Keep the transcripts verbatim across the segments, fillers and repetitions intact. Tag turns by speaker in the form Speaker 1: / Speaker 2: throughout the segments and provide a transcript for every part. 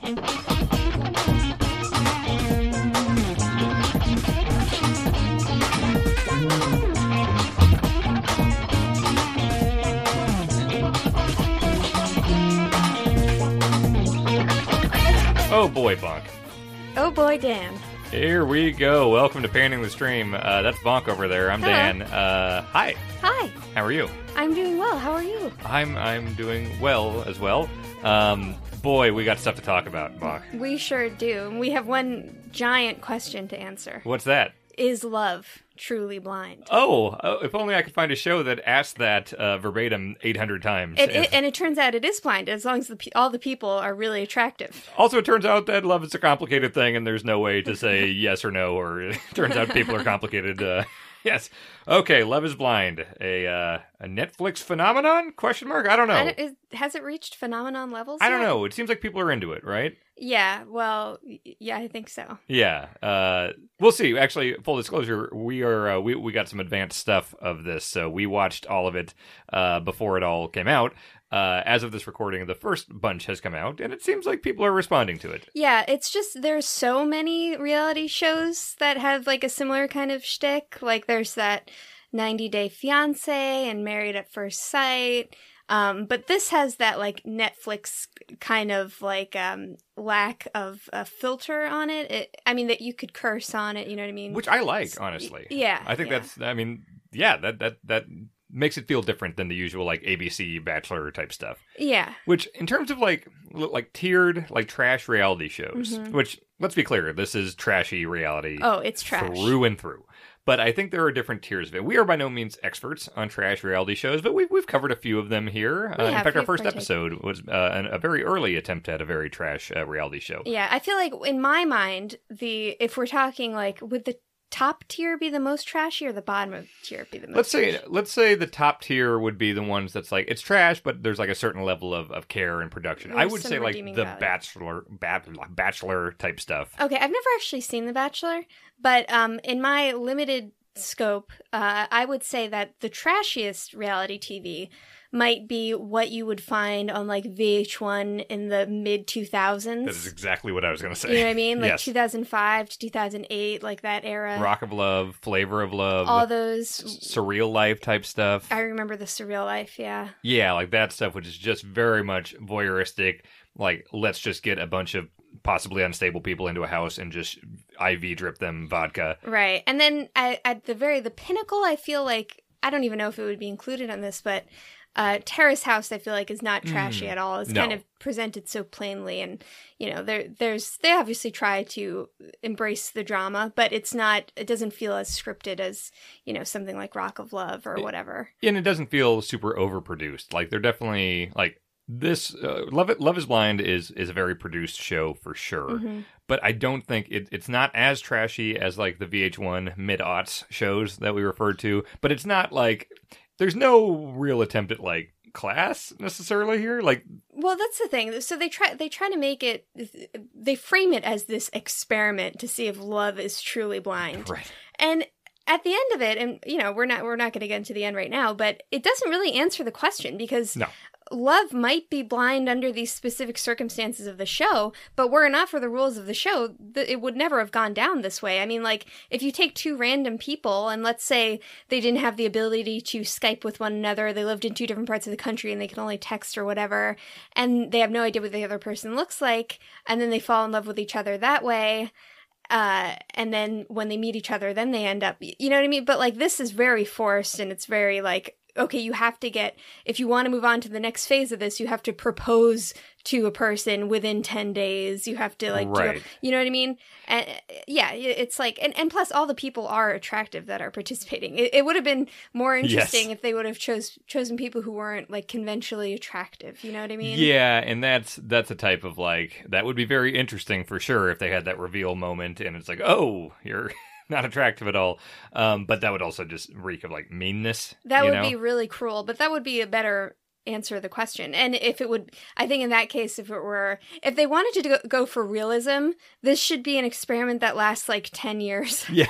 Speaker 1: Oh boy, Bonk.
Speaker 2: Oh boy, Dan.
Speaker 1: Here we go. Welcome to Panning the Stream. Uh, that's Bonk over there. I'm
Speaker 2: Hello.
Speaker 1: Dan. Uh, hi.
Speaker 2: Hi.
Speaker 1: How are you?
Speaker 2: I'm doing well. How are you?
Speaker 1: I'm I'm doing well as well. Um, boy, we got stuff to talk about, Bonk.
Speaker 2: We sure do. We have one giant question to answer.
Speaker 1: What's that?
Speaker 2: Is love truly blind?
Speaker 1: Oh, uh, if only I could find a show that asked that uh, verbatim eight hundred times.
Speaker 2: It,
Speaker 1: And-
Speaker 2: it, and it turns out it is blind, as long as the, pe- all the people are really attractive.
Speaker 1: Also, it turns out that love is a complicated thing, and there's no way to say yes or no, or it turns out people are complicated. Uh, yes. Okay, Love is Blind. A uh, a Netflix phenomenon? Question mark? I don't know.
Speaker 2: I don't- is, has it reached phenomenon levels
Speaker 1: I don't
Speaker 2: yet?
Speaker 1: know. It seems like people are into it, right?
Speaker 2: Yeah, well, y- yeah, I think so.
Speaker 1: Yeah. Uh, we'll see. Actually, full disclosure, we are uh, we we got some advanced stuff of this, so we watched all of it uh, before it all came out. Uh, as of this recording, the first bunch has come out, and it seems like people are responding to it.
Speaker 2: Yeah, it's just there's so many reality shows that have like a similar kind of shtick. Like there's that ninety Day Fiancé and Married at First Sight. Um, but this has that like Netflix kind of like um, lack of a filter on it. it. I mean that you could curse on it. You know what I mean?
Speaker 1: Which I like, honestly.
Speaker 2: Yeah,
Speaker 1: I think
Speaker 2: yeah.
Speaker 1: that's. I mean, yeah, that that that makes it feel different than the usual like A B C Bachelor type stuff.
Speaker 2: Yeah.
Speaker 1: Which, in terms of like l- like tiered like trash reality shows,
Speaker 2: Mhm.
Speaker 1: which let's be clear, this is trashy reality.
Speaker 2: Oh, it's trash.
Speaker 1: Through and through. But I think there are different tiers of it. We are by no means experts on trash reality shows, but we've, we've covered a few of them here.
Speaker 2: We
Speaker 1: Uh, in
Speaker 2: have.
Speaker 1: fact, our
Speaker 2: We've
Speaker 1: first
Speaker 2: partaken.
Speaker 1: episode was uh, an, a very early attempt at a very trash uh, reality show.
Speaker 2: Yeah, I feel like in my mind, the if we're talking like would the top tier be the most trashy or the bottom of tier be the most
Speaker 1: Let's say
Speaker 2: trashy?
Speaker 1: let's say the top tier would be the ones that's like it's trash, but there's like a certain level of, of care and production. I
Speaker 2: There's
Speaker 1: would
Speaker 2: some
Speaker 1: say like
Speaker 2: redeeming
Speaker 1: the
Speaker 2: value.
Speaker 1: bachelor ba- bachelor type stuff.
Speaker 2: Okay, I've never actually seen The Bachelor, but um, in my limited scope, uh, I would say that the trashiest reality T V might be what you would find on like V H one in the mid two thousands.
Speaker 1: That is exactly what I was going to say.
Speaker 2: You know what I mean? Like
Speaker 1: Yes.
Speaker 2: two thousand five to two thousand eight, like that era.
Speaker 1: Rock of Love, Flavor of Love,
Speaker 2: All those.
Speaker 1: surreal life type stuff.
Speaker 2: I remember the Surreal Life, yeah.
Speaker 1: Yeah, like that stuff, which is just very much voyeuristic. Like, let's just get a bunch of possibly unstable people into a house and just I V drip them vodka.
Speaker 2: Right. And then at, at the very, the pinnacle, I feel like, I don't even know if it would be included on this, but uh, Terrace House, I feel like, is not trashy
Speaker 1: Mm,
Speaker 2: at all. It's
Speaker 1: no.
Speaker 2: kind of presented so plainly. And, you know, there, there's, they obviously try to embrace the drama, but it's not, it doesn't feel as scripted as, you know, something like Rock of Love or whatever.
Speaker 1: And it doesn't feel super overproduced. Like, they're definitely, like, this, uh, Love It, Love is Blind is, is a very produced show for sure.
Speaker 2: Mhm.
Speaker 1: But I don't think it, it's not as trashy as, like, the V H one mid-aughts shows that we referred to. But it's not, like, there's no real attempt at, like, class necessarily here. Like,
Speaker 2: Well, that's the thing. So they try they try to make it they frame it as this experiment to see if love is truly blind.
Speaker 1: right.
Speaker 2: And at the end of it, and you know, we're not we're not going to get into the end right now, but it doesn't really answer the question because
Speaker 1: No.
Speaker 2: love might be blind under these specific circumstances of the show, but were it not for the rules of the show, th- it would never have gone down this way. I mean, like, if you take two random people, and let's say they didn't have the ability to Skype with one another, they lived in two different parts of the country, and they can only text or whatever, and they have no idea what the other person looks like, and then they fall in love with each other that way, uh, and then when they meet each other, then they end up, you know what I mean? But, like, this is very forced, and it's very, like, okay, you have to get, if you want to move on to the next phase of this, you have to propose to a person within ten days. You have to, like,
Speaker 1: Right.
Speaker 2: do, you know what I mean? And uh, yeah, it's like, and, and plus all the people are attractive that are participating. It, it would have been more interesting
Speaker 1: Yes.
Speaker 2: if they would have chose chosen people who weren't, like, conventionally attractive. You know what I mean?
Speaker 1: Yeah, and that's that's a type of, like, that would be very interesting for sure if they had that reveal moment and it's like, oh, you're not attractive at all. Um, but that would also just reek of, like, meanness.
Speaker 2: That
Speaker 1: you
Speaker 2: would
Speaker 1: know?
Speaker 2: be really cruel, but that would be a better answer to the question. And if it would, I think in that case, if it were, if they wanted to go, go for realism, this should be an experiment that lasts like ten years.
Speaker 1: Yeah.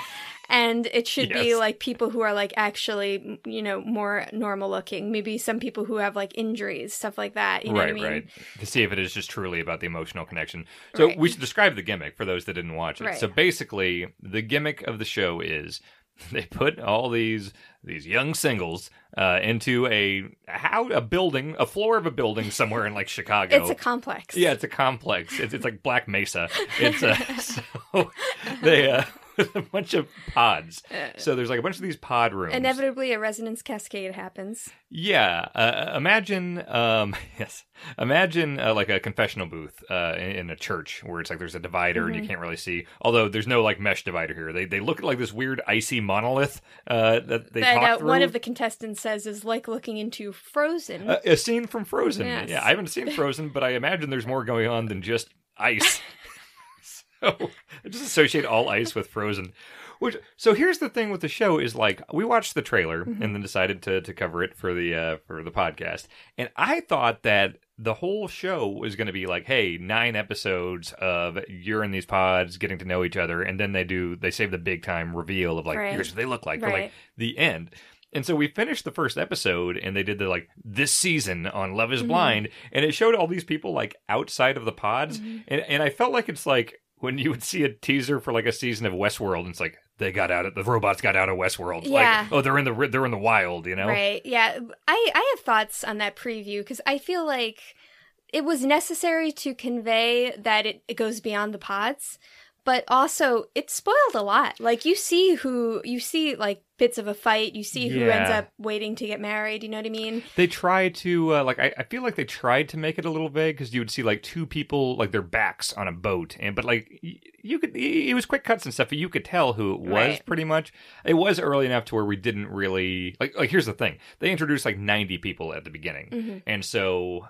Speaker 2: And it should be
Speaker 1: Yes.
Speaker 2: like people who are like actually, you know, more normal looking. Maybe some people who have like injuries, stuff like that. You know
Speaker 1: right,
Speaker 2: what I mean?
Speaker 1: right. To see if it is just truly about the emotional connection. So
Speaker 2: Right.
Speaker 1: we should describe the gimmick for those that didn't watch it.
Speaker 2: Right.
Speaker 1: So basically, the gimmick of the show is they put all these these young singles uh, into a how a building, a floor of a building somewhere in like Chicago.
Speaker 2: It's a complex.
Speaker 1: Yeah, it's a complex. It's it's like Black Mesa. It's uh, so they uh, with a bunch of pods. So there's like a bunch of these pod rooms.
Speaker 2: Inevitably, a resonance cascade happens.
Speaker 1: Yeah, uh, imagine, um, yes, imagine uh, like a confessional booth uh, in, in a church where it's like there's a divider
Speaker 2: Mm-hmm.
Speaker 1: and you can't really see. Although there's no like mesh divider here. They they look like this weird icy monolith uh, that they
Speaker 2: That
Speaker 1: talk
Speaker 2: uh,
Speaker 1: through.
Speaker 2: one of the contestants says is like looking into Frozen.
Speaker 1: Uh, a scene from Frozen.
Speaker 2: Yes.
Speaker 1: Yeah, I haven't seen Frozen, but I imagine there's more going on than just ice. So I just associate all ice with Frozen. Which so here's the thing with the show is like we watched the trailer
Speaker 2: Mm-hmm.
Speaker 1: and then decided to to cover it for the uh, for the podcast, and I thought that the whole show was going to be like, hey, nine episodes of you're in these pods getting to know each other, and then they do they save the big time reveal of like
Speaker 2: Right.
Speaker 1: here's what they look like, for
Speaker 2: Right.
Speaker 1: like the end. And so we finished the first episode and they did the like this season on Love is
Speaker 2: Mhm.
Speaker 1: Blind, and it showed all these people like outside of the pods,
Speaker 2: Mhm.
Speaker 1: and and I felt like it's like when you would see a teaser for like a season of Westworld, and it's like they got out of the robots got out of Westworld.
Speaker 2: Yeah.
Speaker 1: Like, oh, they're in the they're in the wild, you know?
Speaker 2: Right. Yeah. I, I have thoughts on that preview because I feel like it was necessary to convey that it, it goes beyond the pods, but also it spoiled a lot. Like you see who, you see like bits of a fight, you see who
Speaker 1: Yeah.
Speaker 2: ends up waiting to get married, you know what I mean?
Speaker 1: They try to uh, like I, I feel like they tried to make it a little vague because you would see like two people like their backs on a boat, and but like y- you could it was quick cuts and stuff, but you could tell who it was
Speaker 2: Right.
Speaker 1: pretty much. It was early enough to where we didn't really like like here's the thing, they introduced like ninety people at the beginning,
Speaker 2: Mm-hmm.
Speaker 1: and so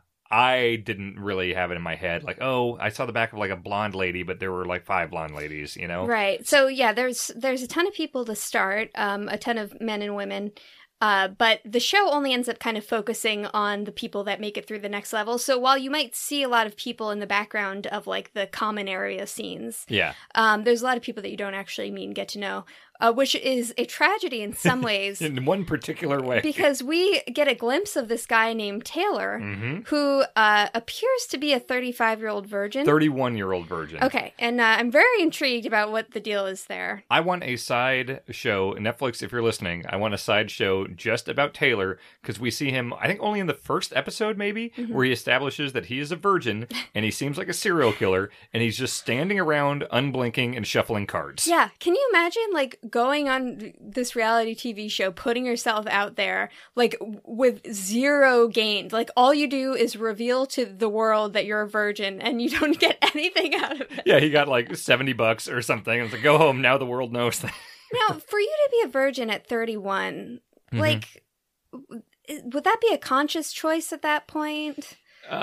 Speaker 1: I didn't really have it in my head like, oh, I saw the back of like a blonde lady, but there were like five blonde ladies, you know?
Speaker 2: Right. So yeah, there's there's a ton of people to start, um, a ton of men and women. Uh, but the show only ends up kind of focusing on the people that make it through the next level. So while you might see a lot of people in the background of like the common area scenes,
Speaker 1: Yeah.
Speaker 2: um, there's a lot of people that you don't actually meet and get to know, uh, which is a tragedy in some ways.
Speaker 1: In one particular way.
Speaker 2: Because we get a glimpse of this guy named Taylor,
Speaker 1: hmm
Speaker 2: who uh, appears to be a thirty-five-year-old virgin.
Speaker 1: thirty-one year old virgin.
Speaker 2: Okay, and uh, I'm very intrigued about what the deal is there.
Speaker 1: I want a side show, Netflix, if you're listening, I want a side show just about Taylor, because we see him, I think only in the first episode, maybe,
Speaker 2: Mm-hmm.
Speaker 1: where he establishes that he is a virgin, and he seems like a serial killer, and he's just standing around, unblinking, and shuffling cards.
Speaker 2: Yeah, can you imagine, like, going on this reality T V show, putting yourself out there, like, w- with zero gains? Like, all you do is reveal to the world that you're a virgin, and you don't get anything out of it.
Speaker 1: Yeah, he got like seventy bucks or something, and it's like, go home, now the world knows that.
Speaker 2: Now, for you to be a virgin at thirty-one,
Speaker 1: Mhm.
Speaker 2: like, w- would that be a conscious choice at that point?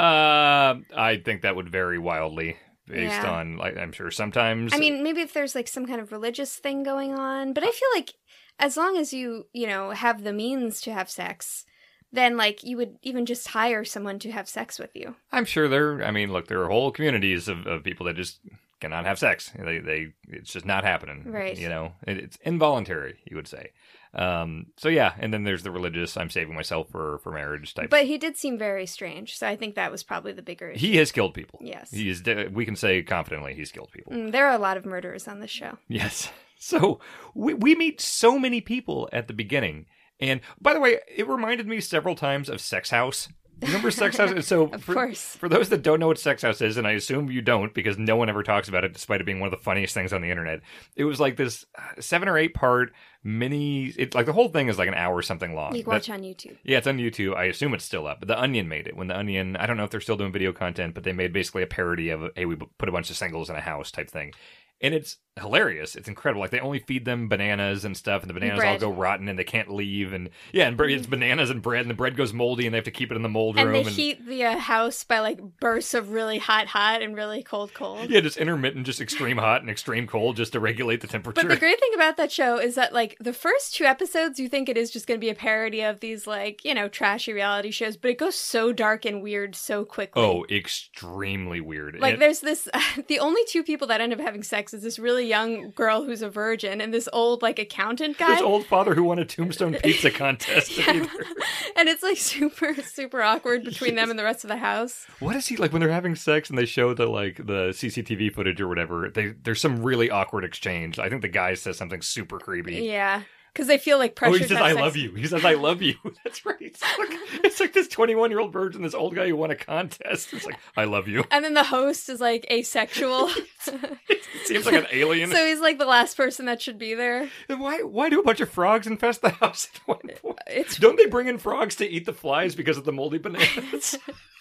Speaker 1: Uh, I think that would vary wildly based
Speaker 2: Yeah.
Speaker 1: on, like, I'm sure sometimes.
Speaker 2: I mean, maybe if there's, like, some kind of religious thing going on, but I feel like as long as you, you know, have the means to have sex, then, like, you would even just hire someone to have sex with you.
Speaker 1: I'm sure there. I mean, look, there are whole communities of, of people that just cannot have sex. They, they, it's just not happening.
Speaker 2: Right.
Speaker 1: You know, it, it's involuntary. You would say. Um. So yeah, and then there's the religious. I'm saving myself for for marriage type.
Speaker 2: But he did seem very strange, so I think that was probably the bigger issue.
Speaker 1: He has killed people.
Speaker 2: Yes.
Speaker 1: He is. de- We can say confidently he's killed people.
Speaker 2: Mm, there are a lot of murderers on this show.
Speaker 1: Yes. So we we meet so many people at the beginning. And by the way, it reminded me several times of Sex House. Remember Sex House? So
Speaker 2: Of
Speaker 1: for,
Speaker 2: course.
Speaker 1: for those that don't know what Sex House is, and I assume you don't because no one ever talks about it despite it being one of the funniest things on the internet, it was like this uh, seven or eight part mini, it, like the whole thing is like an hour something long.
Speaker 2: You can watch on YouTube.
Speaker 1: Yeah, it's on YouTube. I assume it's still up. But The Onion made it. When The Onion, I don't know if they're still doing video content, but they made basically a parody of, hey, we put a bunch of singles in a house type thing. And it's hilarious. It's incredible. Like, they only feed them bananas and stuff, and the bananas
Speaker 2: Bread.
Speaker 1: all go rotten, and they can't leave. And yeah, and bre- it's bananas and bread, and the bread goes moldy, and they have to keep it in the mold
Speaker 2: And
Speaker 1: room.
Speaker 2: they heat the uh, house by, like, bursts of really hot, hot and really cold, cold.
Speaker 1: Yeah, just intermittent, just extreme hot and extreme cold, just to regulate the temperature.
Speaker 2: But the great thing about that show is that, like, the first two episodes, you think it is just going to be a parody of these, like, you know, trashy reality shows, but it goes so dark and weird so quickly.
Speaker 1: Oh, extremely weird.
Speaker 2: Like,
Speaker 1: And-
Speaker 2: there's this, the only two people that end up having sex is this really young girl who's a virgin and this old like accountant guy.
Speaker 1: This old father who won a Tombstone pizza contest.
Speaker 2: Yeah. And it's like super, super awkward between yes. them and the rest of the house.
Speaker 1: What is he like when they're having sex and they show the like the C C T V footage or whatever? They there's some really awkward exchange. I think the guy says something super creepy.
Speaker 2: Yeah. Because they feel like pressure.
Speaker 1: Oh, he says, I sex. love you. He says, I love you. That's right. It's like, it's like this twenty-one-year-old virgin, this old guy who won a contest. It's like, I love you.
Speaker 2: And then the host is like asexual.
Speaker 1: It seems like an alien.
Speaker 2: So he's like the last person that should be there.
Speaker 1: And why Why do a bunch of frogs infest the house at one point?
Speaker 2: It's...
Speaker 1: Don't they bring in frogs to eat the flies because of the moldy bananas?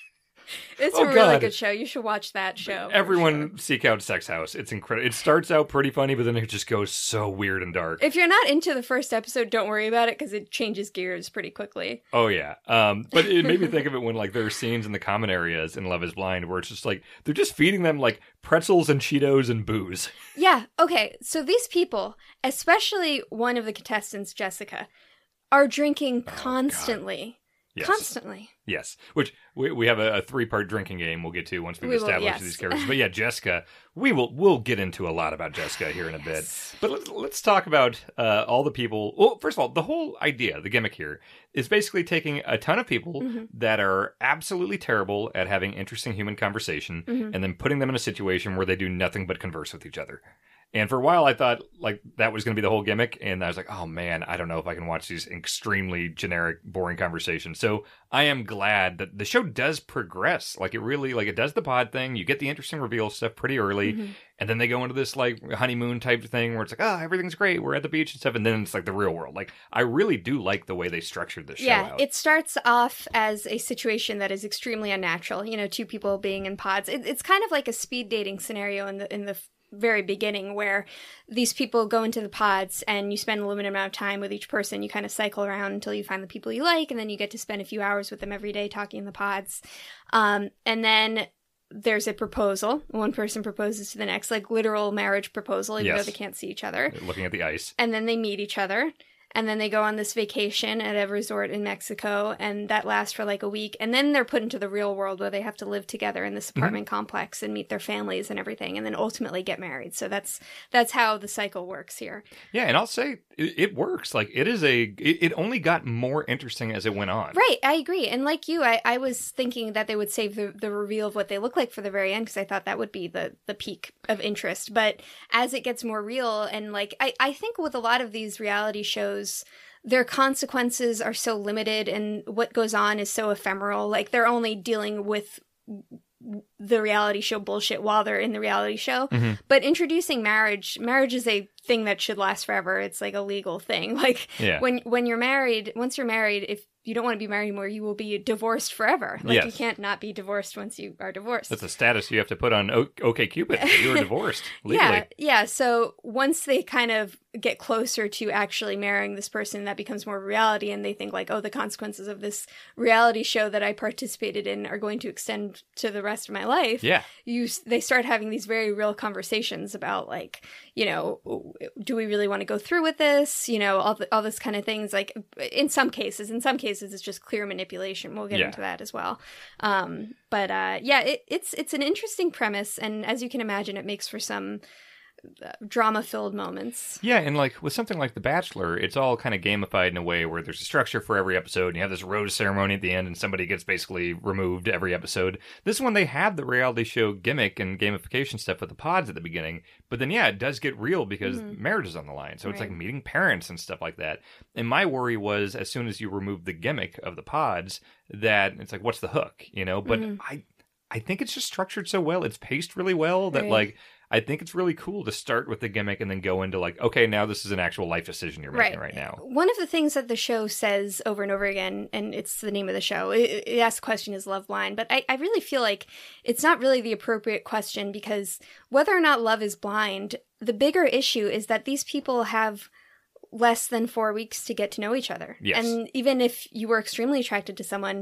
Speaker 2: It's
Speaker 1: oh,
Speaker 2: a really
Speaker 1: God.
Speaker 2: good show. You should watch that show.
Speaker 1: Everyone
Speaker 2: sure.
Speaker 1: seek out Sex House. It's incredible. It starts out pretty funny, but then it just goes so weird and dark.
Speaker 2: If you're not into the first episode, don't worry about it because it changes gears pretty quickly.
Speaker 1: Oh, yeah. Um, but it made me think of it when like there are scenes in the common areas in Love is Blind where it's just like they're just feeding them like pretzels and Cheetos and booze.
Speaker 2: Yeah. Okay. So these people, especially one of the contestants, Jessica, are drinking oh, constantly.
Speaker 1: Yes.
Speaker 2: Constantly.
Speaker 1: Yes. Which we we have a, a three-part drinking game we'll get to once we've
Speaker 2: we
Speaker 1: established
Speaker 2: will, yes.
Speaker 1: these characters. But yeah, Jessica, we will we'll get into a lot about Jessica here in a
Speaker 2: yes.
Speaker 1: bit. But let's, let's talk about uh, all the people. Well, first of all, the whole idea, the gimmick here, is basically taking a ton of people
Speaker 2: mm-hmm.
Speaker 1: that are absolutely terrible at having interesting human conversation
Speaker 2: mm-hmm.
Speaker 1: and then putting them in a situation where they do nothing but converse with each other. And for a while, I thought like that was going to be the whole gimmick, and I was like, "Oh man, I don't know if I can watch these extremely generic, boring conversations." So I am glad that the show does progress. Like it really, like it does the pod thing. You get the interesting reveal stuff pretty early,
Speaker 2: mm-hmm.
Speaker 1: and then they go into this like honeymoon type thing where it's like, "Oh, everything's great. We're at the beach and stuff," and then it's like the real world. Like I really do like the way they structured the show
Speaker 2: yeah,
Speaker 1: out.
Speaker 2: It starts off as a situation that is extremely unnatural. You know, two people being in pods. It, it's kind of like a speed dating scenario in the in the. very beginning where these people go into the pods and you spend a limited amount of time with each person. You kind of cycle around until you find the people you like, and then you get to spend a few hours with them every day talking in the pods. Um, and then there's a proposal. One person proposes to the next, like literal marriage proposal, even
Speaker 1: yes.
Speaker 2: though they can't see each other.
Speaker 1: Looking at the ice.
Speaker 2: And then they meet each other. And then they go on this vacation at a resort in Mexico, and that lasts for like a week. And then they're put into the real world where they have to live together in this apartment mm-hmm. complex and meet their families and everything, and then ultimately get married. So that's that's how the cycle works here.
Speaker 1: Yeah, and I'll say it, it works. Like it is a, it, it only got more interesting as it went on.
Speaker 2: Right, I agree. And like you, I, I was thinking that they would save the, the reveal of what they look like for the very end because I thought that would be the, the peak of interest. But as it gets more real, and like I, I think with a lot of these reality shows, their consequences are so limited and what goes on is so ephemeral. Like they're only dealing with the reality show bullshit while they're in the reality show.
Speaker 1: Mm-hmm.
Speaker 2: But introducing marriage, marriage is a thing that should last forever. It's like a legal thing. Like
Speaker 1: yeah. when
Speaker 2: when you're married, once you're married, if you don't want to be married anymore, you will be divorced forever. Like
Speaker 1: yes.
Speaker 2: you can't not be divorced once you are divorced.
Speaker 1: That's a status you have to put on o- OkCupid. You were divorced legally.
Speaker 2: Yeah, yeah. So once they kind of get closer to actually marrying this person, that becomes more reality, and they think like, oh, the consequences of this reality show that I participated in are going to extend to the rest of my life.
Speaker 1: Yeah.
Speaker 2: You, they start having these very real conversations about like, you know, do we really want to go through with this? You know, all the, all this kind of things. Like in some cases, in some cases, it's just clear manipulation. We'll get
Speaker 1: yeah.
Speaker 2: into that as well. Um, but uh, yeah, it, it's it's an interesting premise, and as you can imagine, it makes for some drama-filled moments.
Speaker 1: Yeah, and like with something like The Bachelor, it's all kind of gamified in a way where there's a structure for every episode, and you have this rose ceremony at the end, and somebody gets basically removed every episode. This one, they have the reality show gimmick and gamification stuff with the pods at the beginning, but then yeah, it does get real because mm-hmm. marriage is on the line, so it's
Speaker 2: right.
Speaker 1: like meeting parents and stuff like that. And my worry was, as soon as you remove the gimmick of the pods, that it's like, what's the hook, you know? But
Speaker 2: mm-hmm.
Speaker 1: I, I think it's just structured so well, it's paced really well that
Speaker 2: right.
Speaker 1: like. I think it's really cool to start with the gimmick and then go into like, okay, now this is an actual life decision you're making right, right now.
Speaker 2: One of the things that the show says over and over again, and it's the name of the show, it, it asks the question, is love blind? But I, I really feel like it's not really the appropriate question, because whether or not love is blind, the bigger issue is that these people have less than four weeks to get to know each other.
Speaker 1: Yes.
Speaker 2: And even if you were extremely attracted to someone,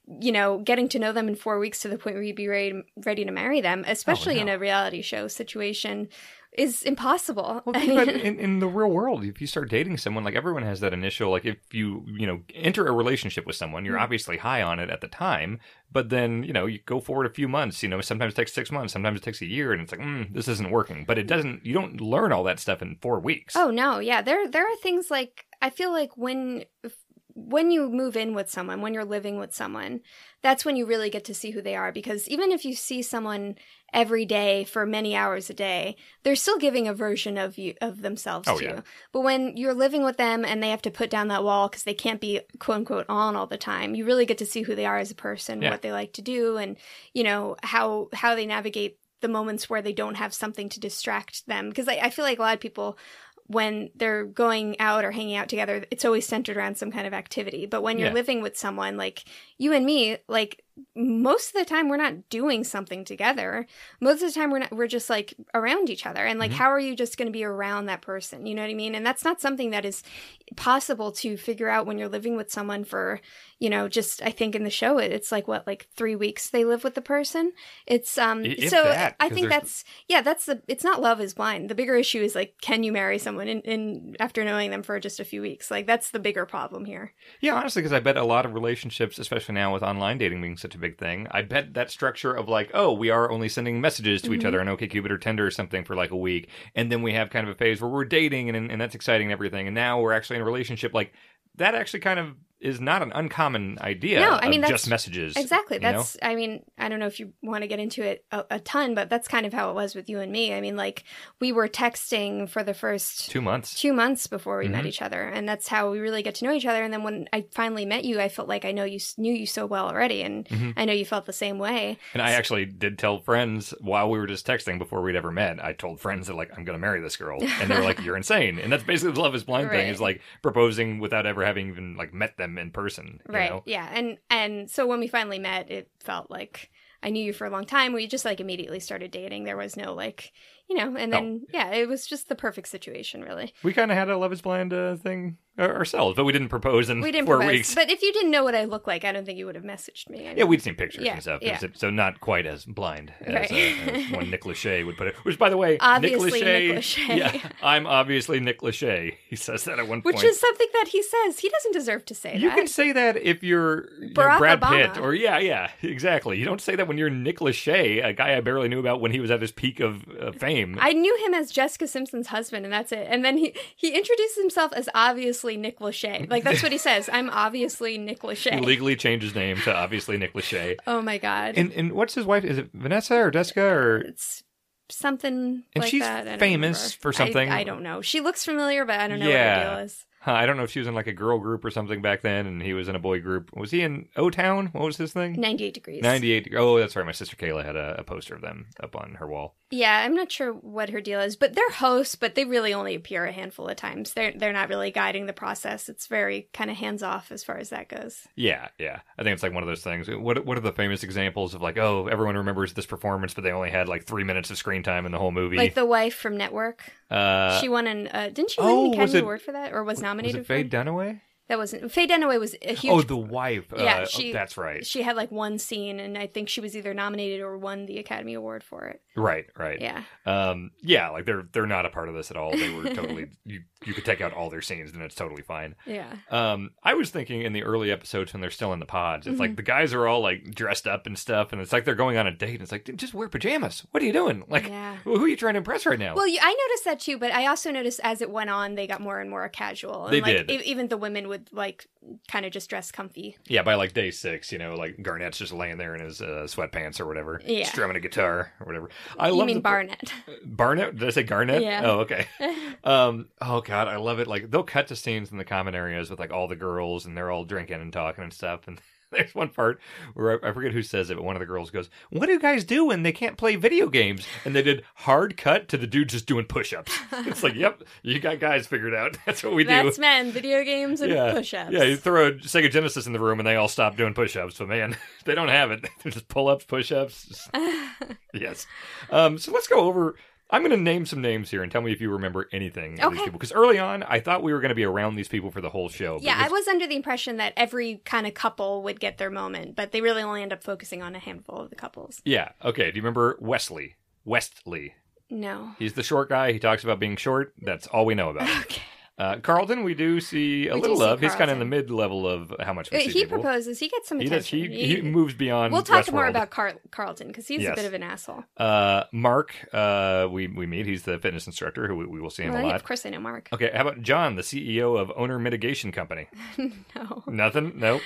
Speaker 2: you know, getting to know them in four weeks to the point where you'd be ready, ready to marry them, especially
Speaker 1: oh, no.
Speaker 2: in a reality show situation, is impossible.
Speaker 1: Well, think about it in, in the real world. If you start dating someone, like everyone has that initial, like if you, you know, enter a relationship with someone, you're mm. obviously high on it at the time, but then, you know, you go forward a few months, you know, sometimes it takes six months, sometimes it takes a year, and it's like, mm, this isn't working. But it doesn't, you don't learn all that stuff in four weeks.
Speaker 2: Oh, no. Yeah. There, there are things like, I feel like when... when you move in with someone, when you're living with someone, that's when you really get to see who they are. Because even if you see someone every day for many hours a day, they're still giving a version of you of themselves
Speaker 1: oh,
Speaker 2: to
Speaker 1: yeah.
Speaker 2: you. But when you're living with them and they have to put down that wall because they can't be quote unquote on all the time, you really get to see who they are as a person,
Speaker 1: yeah.
Speaker 2: what they like to do, and you know how how they navigate the moments where they don't have something to distract them. Because I, I feel like a lot of people, when they're going out or hanging out together, it's always centered around some kind of activity. But when you're
Speaker 1: yeah.
Speaker 2: living with someone like you and me, like most of the time we're not doing something together. Most of the time we're not, we're just like around each other. And like, mm-hmm. how are you just going to be around that person? You know what I mean? And that's not something that is possible to figure out when you're living with someone for, you know, just, I think in the show, it, it's like what, like three weeks they live with the person. It's, um,
Speaker 1: if
Speaker 2: so
Speaker 1: that,
Speaker 2: I think
Speaker 1: there's...
Speaker 2: that's, yeah, that's the, it's not Love is Blind. The bigger issue is like, can you marry someone in, in after knowing them for just a few weeks? Like that's the bigger problem here.
Speaker 1: Yeah, honestly, because I bet a lot of relationships, especially now with online dating being such a big thing, I bet that structure of like, oh, we are only sending messages to mm-hmm. each other on OkCupid or Tinder or something for like a week, and then we have kind of a phase where we're dating and and that's exciting and everything, and now we're actually in a relationship, like that actually kind of is not an uncommon idea.
Speaker 2: No, I mean,
Speaker 1: of
Speaker 2: that's,
Speaker 1: just messages.
Speaker 2: Exactly. That's,
Speaker 1: know?
Speaker 2: I mean, I don't know if you want to get into it a, a ton, but that's kind of how it was with you and me. I mean, like, we were texting for the first
Speaker 1: two months.
Speaker 2: Two months before we
Speaker 1: mm-hmm.
Speaker 2: met each other. And that's how we really get to know each other. And then when I finally met you, I felt like I know you knew you so well already. And mm-hmm. I know you felt the same way.
Speaker 1: And I actually did tell friends while we were just texting before we'd ever met, I told friends that, like, I'm going to marry this girl. And they were like, you're insane. And that's basically the Love is Blind
Speaker 2: right.
Speaker 1: thing, is like proposing without ever having even, like, met them in person.
Speaker 2: Right.
Speaker 1: know?
Speaker 2: Yeah. And and so when we finally met, it felt like I knew you for a long time. We just like immediately started dating. There was no like, you know, and then, oh. yeah, it was just the perfect situation, really.
Speaker 1: We kind of had a Love is Blind uh, thing ourselves, but we didn't propose in
Speaker 2: we didn't
Speaker 1: four
Speaker 2: propose.
Speaker 1: weeks.
Speaker 2: But if you didn't know what I looked like, I don't think you would have messaged me. I
Speaker 1: yeah, we'd seen pictures
Speaker 2: yeah,
Speaker 1: and stuff,
Speaker 2: yeah.
Speaker 1: so not quite as blind as,
Speaker 2: right.
Speaker 1: uh, as one Nick Lachey would put it. Which, by the way,
Speaker 2: obviously
Speaker 1: Nick Lachey,
Speaker 2: Nick Lachey.
Speaker 1: Yeah, I'm obviously Nick Lachey. He says that at one
Speaker 2: Which
Speaker 1: point.
Speaker 2: Which is something that he says. He doesn't deserve to say
Speaker 1: you
Speaker 2: that.
Speaker 1: You can say that if you're you
Speaker 2: Barack
Speaker 1: know, Brad
Speaker 2: Obama.
Speaker 1: Pitt, or yeah, yeah, exactly. You don't say that when you're Nick Lachey, a guy I barely knew about when he was at his peak of uh, fame.
Speaker 2: I knew him as Jessica Simpson's husband, and that's it. And then he, he introduces himself as obviously Nick Lachey. Like, that's what he says. I'm obviously Nick Lachey.
Speaker 1: He legally changed his name to obviously Nick Lachey.
Speaker 2: Oh, my God.
Speaker 1: And and what's his wife? Is it Vanessa or Jessica? Or
Speaker 2: It's something
Speaker 1: and
Speaker 2: like
Speaker 1: she's
Speaker 2: that. I
Speaker 1: famous for something.
Speaker 2: I, I don't know. She looks familiar, but I don't know
Speaker 1: yeah.
Speaker 2: what her deal is.
Speaker 1: Huh, I don't know if she was in like a girl group or something back then, and he was in a boy group. Was he in O-Town? What was his thing?
Speaker 2: ninety-eight degrees.
Speaker 1: ninety-eight. Oh, that's right. My sister Kayla had a, a poster of them up on her wall.
Speaker 2: Yeah, I'm not sure what her deal is, but they're hosts, but they really only appear a handful of times. They're they're not really guiding the process. It's very kind of hands off as far as that goes.
Speaker 1: Yeah, yeah. I think it's like one of those things. What what are the famous examples of like, oh, everyone remembers this performance, but they only had like three minutes of screen time in the whole movie?
Speaker 2: Like the wife from Network.
Speaker 1: Uh,
Speaker 2: she won an uh, didn't she win
Speaker 1: oh,
Speaker 2: an Academy
Speaker 1: it,
Speaker 2: Award for that, or was nominated?
Speaker 1: Was it Faye
Speaker 2: for
Speaker 1: Dunaway?
Speaker 2: That wasn't Faye Dunaway was a huge.
Speaker 1: Oh, the wife.
Speaker 2: Yeah,
Speaker 1: uh,
Speaker 2: she,
Speaker 1: oh, that's right.
Speaker 2: She had like one scene, and I think she was either nominated or won the Academy Award for it.
Speaker 1: Right, right.
Speaker 2: Yeah.
Speaker 1: Um, yeah, like they're they're not a part of this at all. They were totally you you could take out all their scenes and it's totally fine.
Speaker 2: Yeah.
Speaker 1: Um, I was thinking in the early episodes when they're still in the pods, it's
Speaker 2: mm-hmm.
Speaker 1: like the guys are all like dressed up and stuff, and it's like they're going on a date. And it's like, just wear pajamas. What are you doing? Like,
Speaker 2: yeah.
Speaker 1: who are you trying to impress right now?
Speaker 2: Well, you, I noticed that too, but I also noticed as it went on, they got more and more casual. And
Speaker 1: they
Speaker 2: like,
Speaker 1: did.
Speaker 2: E- even the women would like kind of just dress comfy.
Speaker 1: Yeah, by like day six, you know, like Garnett's just laying there in his uh, sweatpants or whatever,
Speaker 2: yeah.
Speaker 1: strumming a guitar or whatever. I
Speaker 2: you
Speaker 1: love
Speaker 2: mean
Speaker 1: the,
Speaker 2: Barnett?
Speaker 1: Barnett? Did I say Garnett?
Speaker 2: Yeah.
Speaker 1: Oh, okay. um, oh God, I love it. Like they'll cut to scenes in the common areas with like all the girls, and they're all drinking and talking and stuff. And there's one part where I, I forget who says it, but one of the girls goes, "What do you guys do when they can't play video games?" And they did hard cut to the dude just doing push-ups. It's like, yep, you got guys figured out. That's what we do.
Speaker 2: That's men, video games and
Speaker 1: yeah.
Speaker 2: push-ups.
Speaker 1: Yeah, you throw a Sega Genesis in the room and they all stop doing push-ups. But man, they don't have it. They're just pull-ups, push-ups. Yes. Um, so let's go over I'm going to name some names here and tell me if you remember anything of
Speaker 2: Okay.
Speaker 1: these people. Because early on, I thought we were going to be around these people for the whole show.
Speaker 2: Yeah,
Speaker 1: because-
Speaker 2: I was under the impression that every kind of couple would get their moment, but they really only end up focusing on a handful of the couples.
Speaker 1: Yeah, okay. Do you remember Wesley? Westley.
Speaker 2: No.
Speaker 1: He's the short guy. He talks about being short. That's all we know about him.
Speaker 2: Okay.
Speaker 1: Uh, Carlton, we do see a
Speaker 2: We do
Speaker 1: little
Speaker 2: see
Speaker 1: of. He's kind of in the
Speaker 2: Carlton.
Speaker 1: mid-level of how much we
Speaker 2: Uh,
Speaker 1: see
Speaker 2: He
Speaker 1: people.
Speaker 2: proposes. He gets some
Speaker 1: He does.
Speaker 2: attention.
Speaker 1: He, he moves beyond
Speaker 2: We'll talk
Speaker 1: Westworld.
Speaker 2: more about Car- Carlton because he's
Speaker 1: Yes.
Speaker 2: a bit of an asshole.
Speaker 1: Uh, Mark, uh, we, we meet. He's the fitness instructor who we, we will see him
Speaker 2: Well,
Speaker 1: a
Speaker 2: yeah,
Speaker 1: lot.
Speaker 2: of course I know Mark.
Speaker 1: Okay, how about John, the C E O of Owner Mitigation Company?
Speaker 2: No.
Speaker 1: Nothing? Nope.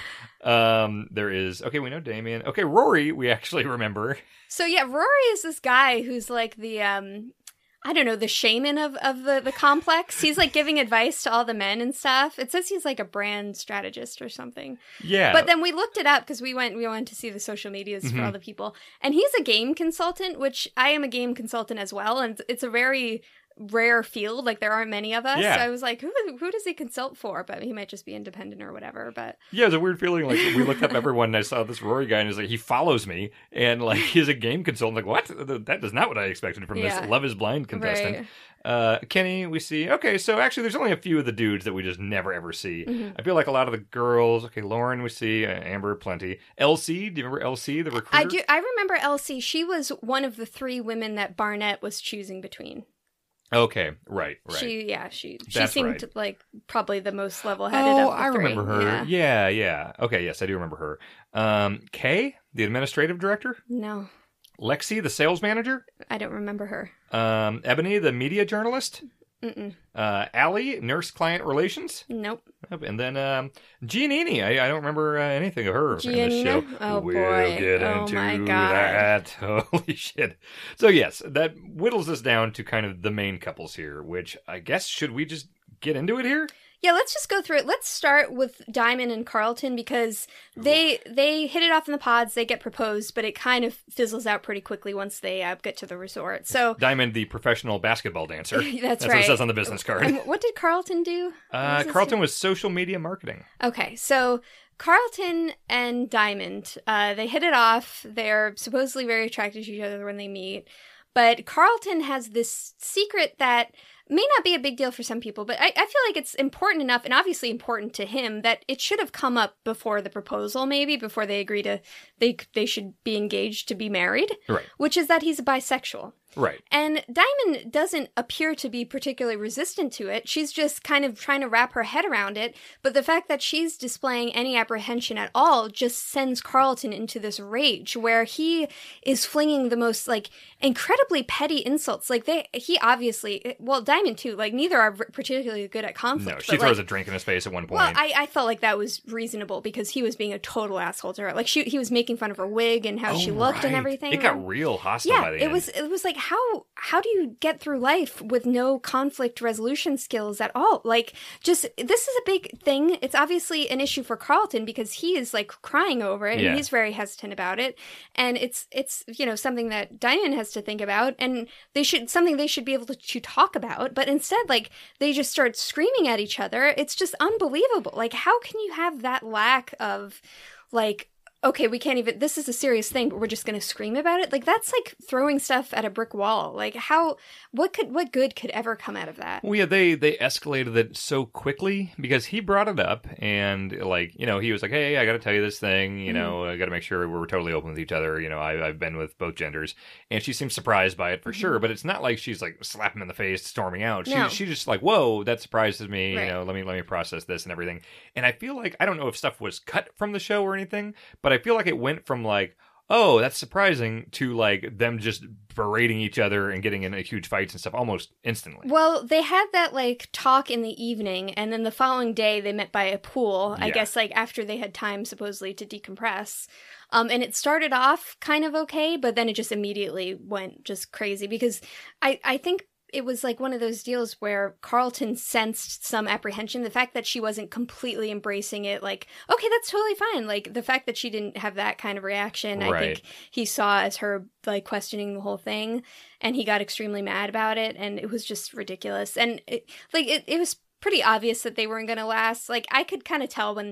Speaker 1: Um, there is... Okay, we know Damien. Okay, Rory, we actually remember.
Speaker 2: So yeah, Rory is this guy who's like the um I don't know, the shaman of, of the, the complex. He's like giving advice to all the men and stuff. It says he's like a brand strategist or something.
Speaker 1: Yeah.
Speaker 2: But then we looked it up because we went we went to see the social medias for
Speaker 1: Mhm.
Speaker 2: all the people. And he's a game consultant, which I am a game consultant as well. And it's a very rare field. Like there aren't many of us.
Speaker 1: Yeah.
Speaker 2: So I was like, who who does he consult for? But he might just be independent or whatever. But
Speaker 1: Yeah, it's a weird feeling. Like we looked up everyone, and I saw this Rory guy, and he's like, he follows me, and like he's a game consultant. Like, what? That is not what I expected from
Speaker 2: Yeah.
Speaker 1: this Love Is Blind contestant.
Speaker 2: Right.
Speaker 1: Uh, Kenny, we see. Okay, so actually, there's only a few of the dudes that we just never ever see.
Speaker 2: Mhm.
Speaker 1: I feel like a lot of the girls. Okay, Lauren, we see. Uh, Amber, plenty. L C, do you remember L C, the recruiter?
Speaker 2: I do I remember Elsie. She was one of the three women that Barnett was choosing between.
Speaker 1: Okay, right, right.
Speaker 2: She, yeah, she she
Speaker 1: That's
Speaker 2: seemed
Speaker 1: right.
Speaker 2: like probably the most level-headed
Speaker 1: Oh,
Speaker 2: of the
Speaker 1: I
Speaker 2: three.
Speaker 1: remember her.
Speaker 2: Yeah.
Speaker 1: Yeah. yeah, Okay, yes, I do remember her. Um, Kay, the administrative director.
Speaker 2: No,
Speaker 1: Lexi, the sales manager.
Speaker 2: I don't remember her.
Speaker 1: Um, Ebony, the media journalist.
Speaker 2: Mm-mm.
Speaker 1: Uh, Allie, nurse client relations.
Speaker 2: Nope.
Speaker 1: Yep, and then um, Giannini. I, I don't remember uh, anything of her in this
Speaker 2: Giannina?
Speaker 1: show.
Speaker 2: Oh,
Speaker 1: we'll
Speaker 2: boy.
Speaker 1: get
Speaker 2: Oh,
Speaker 1: into
Speaker 2: my God.
Speaker 1: that. Holy shit. So yes, that whittles us down to kind of the main couples here, which I guess, should we just get into it here?
Speaker 2: Yeah, let's just go through it. Let's start with Diamond and Carlton because they they hit it off in the pods. They get proposed, but it kind of fizzles out pretty quickly once they uh, get to the resort. So
Speaker 1: Diamond, the professional basketball dancer.
Speaker 2: That's
Speaker 1: That's
Speaker 2: right.
Speaker 1: what it says on the business card.
Speaker 2: and what did Carlton do? What
Speaker 1: Uh,
Speaker 2: was his
Speaker 1: Carlton
Speaker 2: name?
Speaker 1: was social media marketing.
Speaker 2: Okay, so Carlton and Diamond, uh, they hit it off. They're supposedly very attracted to each other when they meet. But Carlton has this secret that may not be a big deal for some people, but I, I feel like it's important enough, and obviously important to him, that it should have come up before the proposal, maybe, before they agree to, they, they should be engaged to be married,
Speaker 1: Right.
Speaker 2: which is that he's bisexual.
Speaker 1: Right.
Speaker 2: And Diamond doesn't appear to be particularly resistant to it. She's just kind of trying to wrap her head around it. But the fact that she's displaying any apprehension at all just sends Carlton into this rage where he is flinging the most, like, incredibly petty insults. Like, they, he obviously, well, Diamond too, like, neither are particularly good at conflict.
Speaker 1: No, she
Speaker 2: but,
Speaker 1: throws
Speaker 2: like,
Speaker 1: a drink in his face at one point.
Speaker 2: well, I, I felt like that was reasonable because he was being a total asshole to her. Like, she, he was making fun of her wig and how
Speaker 1: Oh,
Speaker 2: she looked and
Speaker 1: right.
Speaker 2: everything.
Speaker 1: It got real hostile
Speaker 2: Yeah,
Speaker 1: by the
Speaker 2: it
Speaker 1: end.
Speaker 2: was, it was like, how, how do you get through life with no conflict resolution skills at all? Like, just, this is a big thing. It's obviously an issue for Carlton because he is like crying over it
Speaker 1: Yeah.
Speaker 2: and he's very hesitant about it. And it's, it's, you know, something that Diamond has to think about and they should, something they should be able to, to talk about. But instead, like, they just start screaming at each other. It's just unbelievable. Like, how can you have that lack of, like, okay, we can't even, this is a serious thing, but we're just going to scream about it? Like, that's like throwing stuff at a brick wall. Like, how, what could, what good could ever come out of that?
Speaker 1: Well, yeah, they they escalated it so quickly because he brought it up and, like, you know, he was like, hey, I got to tell you this thing, you
Speaker 2: Mhm.
Speaker 1: know, I got to make sure we're totally open with each other. You know, I, I've been with both genders. And she seems surprised by it for
Speaker 2: Mhm.
Speaker 1: sure, but it's not like she's like slapping him in the face, storming out. She,
Speaker 2: No.
Speaker 1: she just like, whoa, that surprises me.
Speaker 2: Right.
Speaker 1: You know, let me, let me process this and everything. And I feel like, I don't know if stuff was cut from the show or anything, but I feel like it went from like, oh, that's surprising, to like them just berating each other and getting in huge fights and stuff almost instantly.
Speaker 2: Well, they had that like talk in the evening, and then the following day they met by a pool. I
Speaker 1: Yeah.
Speaker 2: guess like after they had time supposedly to decompress. Um, and it started off kind of okay, but then it just immediately went just crazy because I I think it was like one of those deals where Carlton sensed some apprehension. The fact that she wasn't completely embracing it, like, okay, that's totally fine. Like, the fact that she didn't have that kind of reaction, I
Speaker 1: Right.
Speaker 2: think he saw as her, like, questioning the whole thing. And he got extremely mad about it. And it was just ridiculous. And, it, like, it, it was pretty obvious that they weren't going to last. Like, I could kind of tell when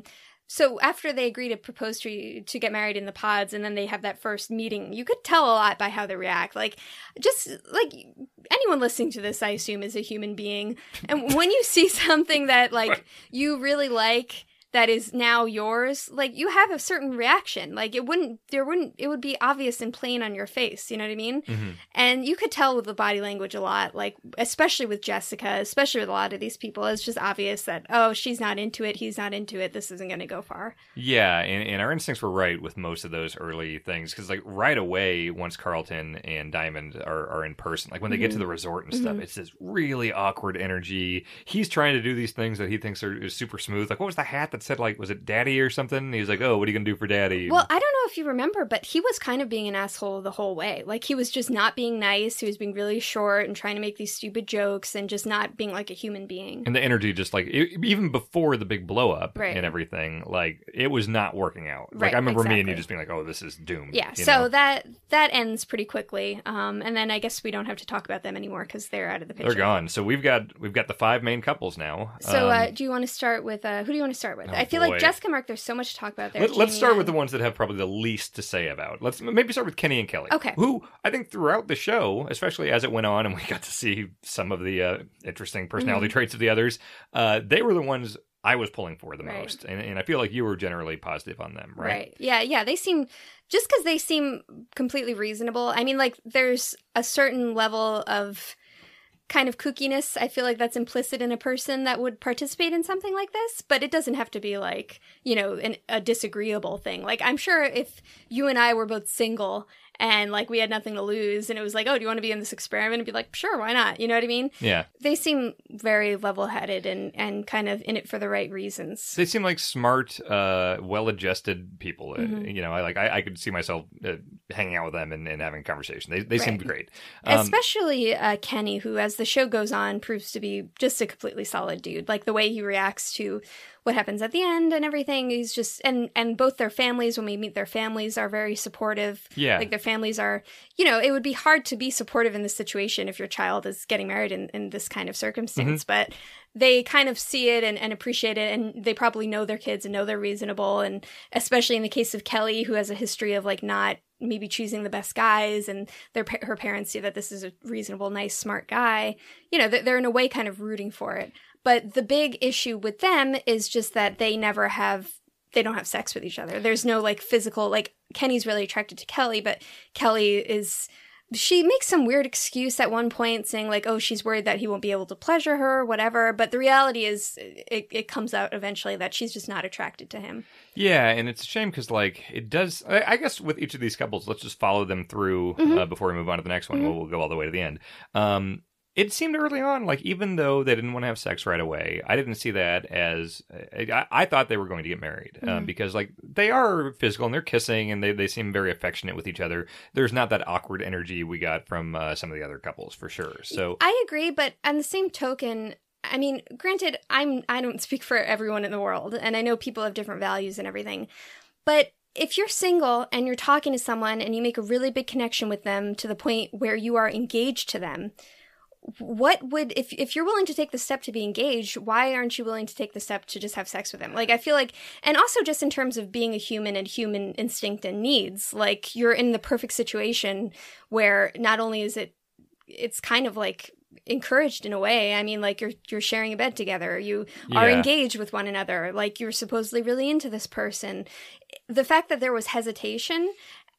Speaker 2: So after they agree to propose to to get married in the pods, and then they have that first meeting, you could tell a lot by how they react. Like, just like anyone listening to this, I assume, is a human being. And when you see something that like you really like that is now yours, like you have a certain reaction. Like it wouldn't, there wouldn't, it would be obvious and plain on your face. You know what I mean?
Speaker 1: Mm-hmm.
Speaker 2: And you could tell with the body language a lot, like especially with Jessica, especially with a lot of these people, it's just obvious that, oh, she's not into it, he's not into it, this isn't going to go far.
Speaker 1: Yeah, and, and our instincts were right with most of those early things, because like right away, once Carlton and Diamond are, are in person, like when they mm-hmm. get to the resort and stuff, mm-hmm. it's this really awkward energy. He's trying to do these things that he thinks are is super smooth. Like, what was the hat that said, like, was it daddy or something? And he was like, oh, what are you gonna do for daddy?
Speaker 2: Well, I don't know if you remember, but he was kind of being an asshole the whole way. Like, he was just not being nice. He was being really short and trying to make these stupid jokes and just not being like a human being.
Speaker 1: And the energy just like, it, even before the big blow up
Speaker 2: right.
Speaker 1: and everything, like it was not working out.
Speaker 2: Right,
Speaker 1: like I remember
Speaker 2: exactly.
Speaker 1: me and you just being like, oh, this is doomed.
Speaker 2: Yeah,
Speaker 1: you
Speaker 2: so
Speaker 1: know?
Speaker 2: that that ends pretty quickly. Um, and then I guess we don't have to talk about them anymore because they're out of the picture.
Speaker 1: They're gone. So we've got we've got the five main couples now.
Speaker 2: So
Speaker 1: um,
Speaker 2: uh, do you want to start with, uh, who do you want to start with?
Speaker 1: oh,
Speaker 2: I feel
Speaker 1: boy.
Speaker 2: like Jessica Mark, there's so much to talk about there.
Speaker 1: Let, let's
Speaker 2: Jamie
Speaker 1: start
Speaker 2: and...
Speaker 1: with the ones that have probably the least to say about. Let's maybe start with Kenny and Kelly.
Speaker 2: Okay.
Speaker 1: Who I think throughout the show, especially as it went on and we got to see some of the uh, interesting personality
Speaker 2: mm-hmm.
Speaker 1: traits of the others, uh, they were the ones I was pulling for the
Speaker 2: right.
Speaker 1: most. And, and I feel like you were generally positive on them, right?
Speaker 2: Right. Yeah, yeah. They seem, just because they seem completely reasonable. I mean, like, there's a certain level of kind of kookiness, I feel like that's implicit in a person that would participate in something like this, but it doesn't have to be like, you know, an, a disagreeable thing. Like, I'm sure if you and I were both single and like we had nothing to lose and it was like, oh, do you want to be in this experiment? And be like, sure, why not? You know what I mean?
Speaker 1: Yeah.
Speaker 2: They seem very level-headed and, and kind of in it for the right reasons.
Speaker 1: They seem like smart, uh, well-adjusted people.
Speaker 2: Mm-hmm.
Speaker 1: Uh, you know, I like I, I could see myself uh, hanging out with them and, and having a conversation. They they
Speaker 2: right.
Speaker 1: seemed great. Um,
Speaker 2: Especially uh, Kenny, who, as the show goes on, proves to be just a completely solid dude. Like, the way he reacts to what happens at the end and everything, he's just, and and both their families, when we meet their families, are very supportive.
Speaker 1: Yeah.
Speaker 2: Like, their families are, you know, it would be hard to be supportive in this situation if your child is getting married in, in this kind of circumstance, mm-hmm. but they kind of see it and, and appreciate it, and they probably know their kids and know they're reasonable, and especially in the case of Kelly, who has a history of, like, not maybe choosing the best guys, and their her parents see that this is a reasonable, nice, smart guy. You know, they're in a way kind of rooting for it. But the big issue with them is just that they never have, they don't have sex with each other. There's no, like, physical, like, Kenny's really attracted to Kelly, but Kelly is, she makes some weird excuse at one point saying, like, oh, she's worried that he won't be able to pleasure her, whatever. But the reality is, it, it comes out eventually that she's just not attracted to him.
Speaker 1: Yeah, and it's a shame because, like, it does, I, I guess with each of these couples, let's just follow them through
Speaker 2: mm-hmm.
Speaker 1: uh, before we move on to the next one.
Speaker 2: Mm-hmm.
Speaker 1: We'll, we'll go all the way to the end. Um, It seemed early on, like, even though they didn't want to have sex right away, I didn't see that as, I, I thought they were going to get married, um, mm-hmm. because, like, they are physical and they're kissing and they, they seem very affectionate with each other. There's not that awkward energy we got from uh, some of the other couples, for sure. So
Speaker 2: I agree, but on the same token, I mean, granted, I'm, I don't speak for everyone in the world, and I know people have different values and everything, but if you're single and you're talking to someone and you make a really big connection with them to the point where you are engaged to them, what would, if if you're willing to take the step to be engaged, why aren't you willing to take the step to just have sex with him? Like, I feel like, and also just in terms of being a human and human instinct and needs, like, you're in the perfect situation where not only is it, it's kind of like encouraged in a way. I mean, like, you're you're sharing a bed together, you
Speaker 1: yeah.
Speaker 2: are engaged with one another, like, you're supposedly really into this person. The fact that there was hesitation,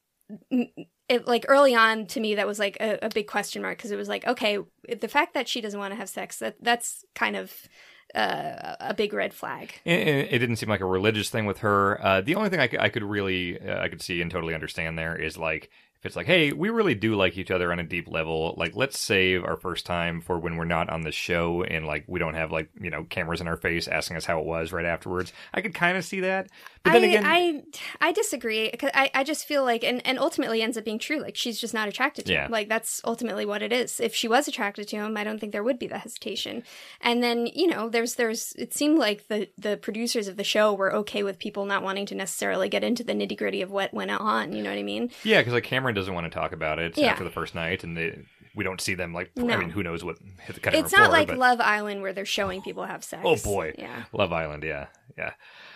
Speaker 2: it, like, early on, to me, that was like a, a big question mark, because it was like, okay, the fact that she doesn't want to have sex, that that's kind of uh, a big red flag.
Speaker 1: And it didn't seem like a religious thing with her. Uh, the only thing I could, I could really, uh, I could see and totally understand there is, like, if it's like, hey, we really do like each other on a deep level, like, let's save our first time for when we're not on the show and, like, we don't have, like, you know, cameras in our face asking us how it was right afterwards. I could kind of see that. But then
Speaker 2: I,
Speaker 1: again,
Speaker 2: I, I disagree, because I, I just feel like, and, and ultimately ends up being true, like, she's just not attracted to
Speaker 1: yeah.
Speaker 2: him. Like, that's ultimately what it is. If she was attracted to him, I don't think there would be the hesitation. And then, you know, there's, there's, it seemed like the, the producers of the show were okay with people not wanting to necessarily get into the nitty gritty of what went on, you know what I mean?
Speaker 1: Yeah, because, like, Cameron doesn't want to talk about it
Speaker 2: yeah.
Speaker 1: after the first night, and they, we don't see them, like,
Speaker 2: no.
Speaker 1: I mean, who knows what hit the cutting
Speaker 2: It's
Speaker 1: room
Speaker 2: not
Speaker 1: floor,
Speaker 2: like
Speaker 1: but...
Speaker 2: Love Island where they're showing people have sex.
Speaker 1: Oh, boy.
Speaker 2: Yeah.
Speaker 1: Love Island, yeah, yeah.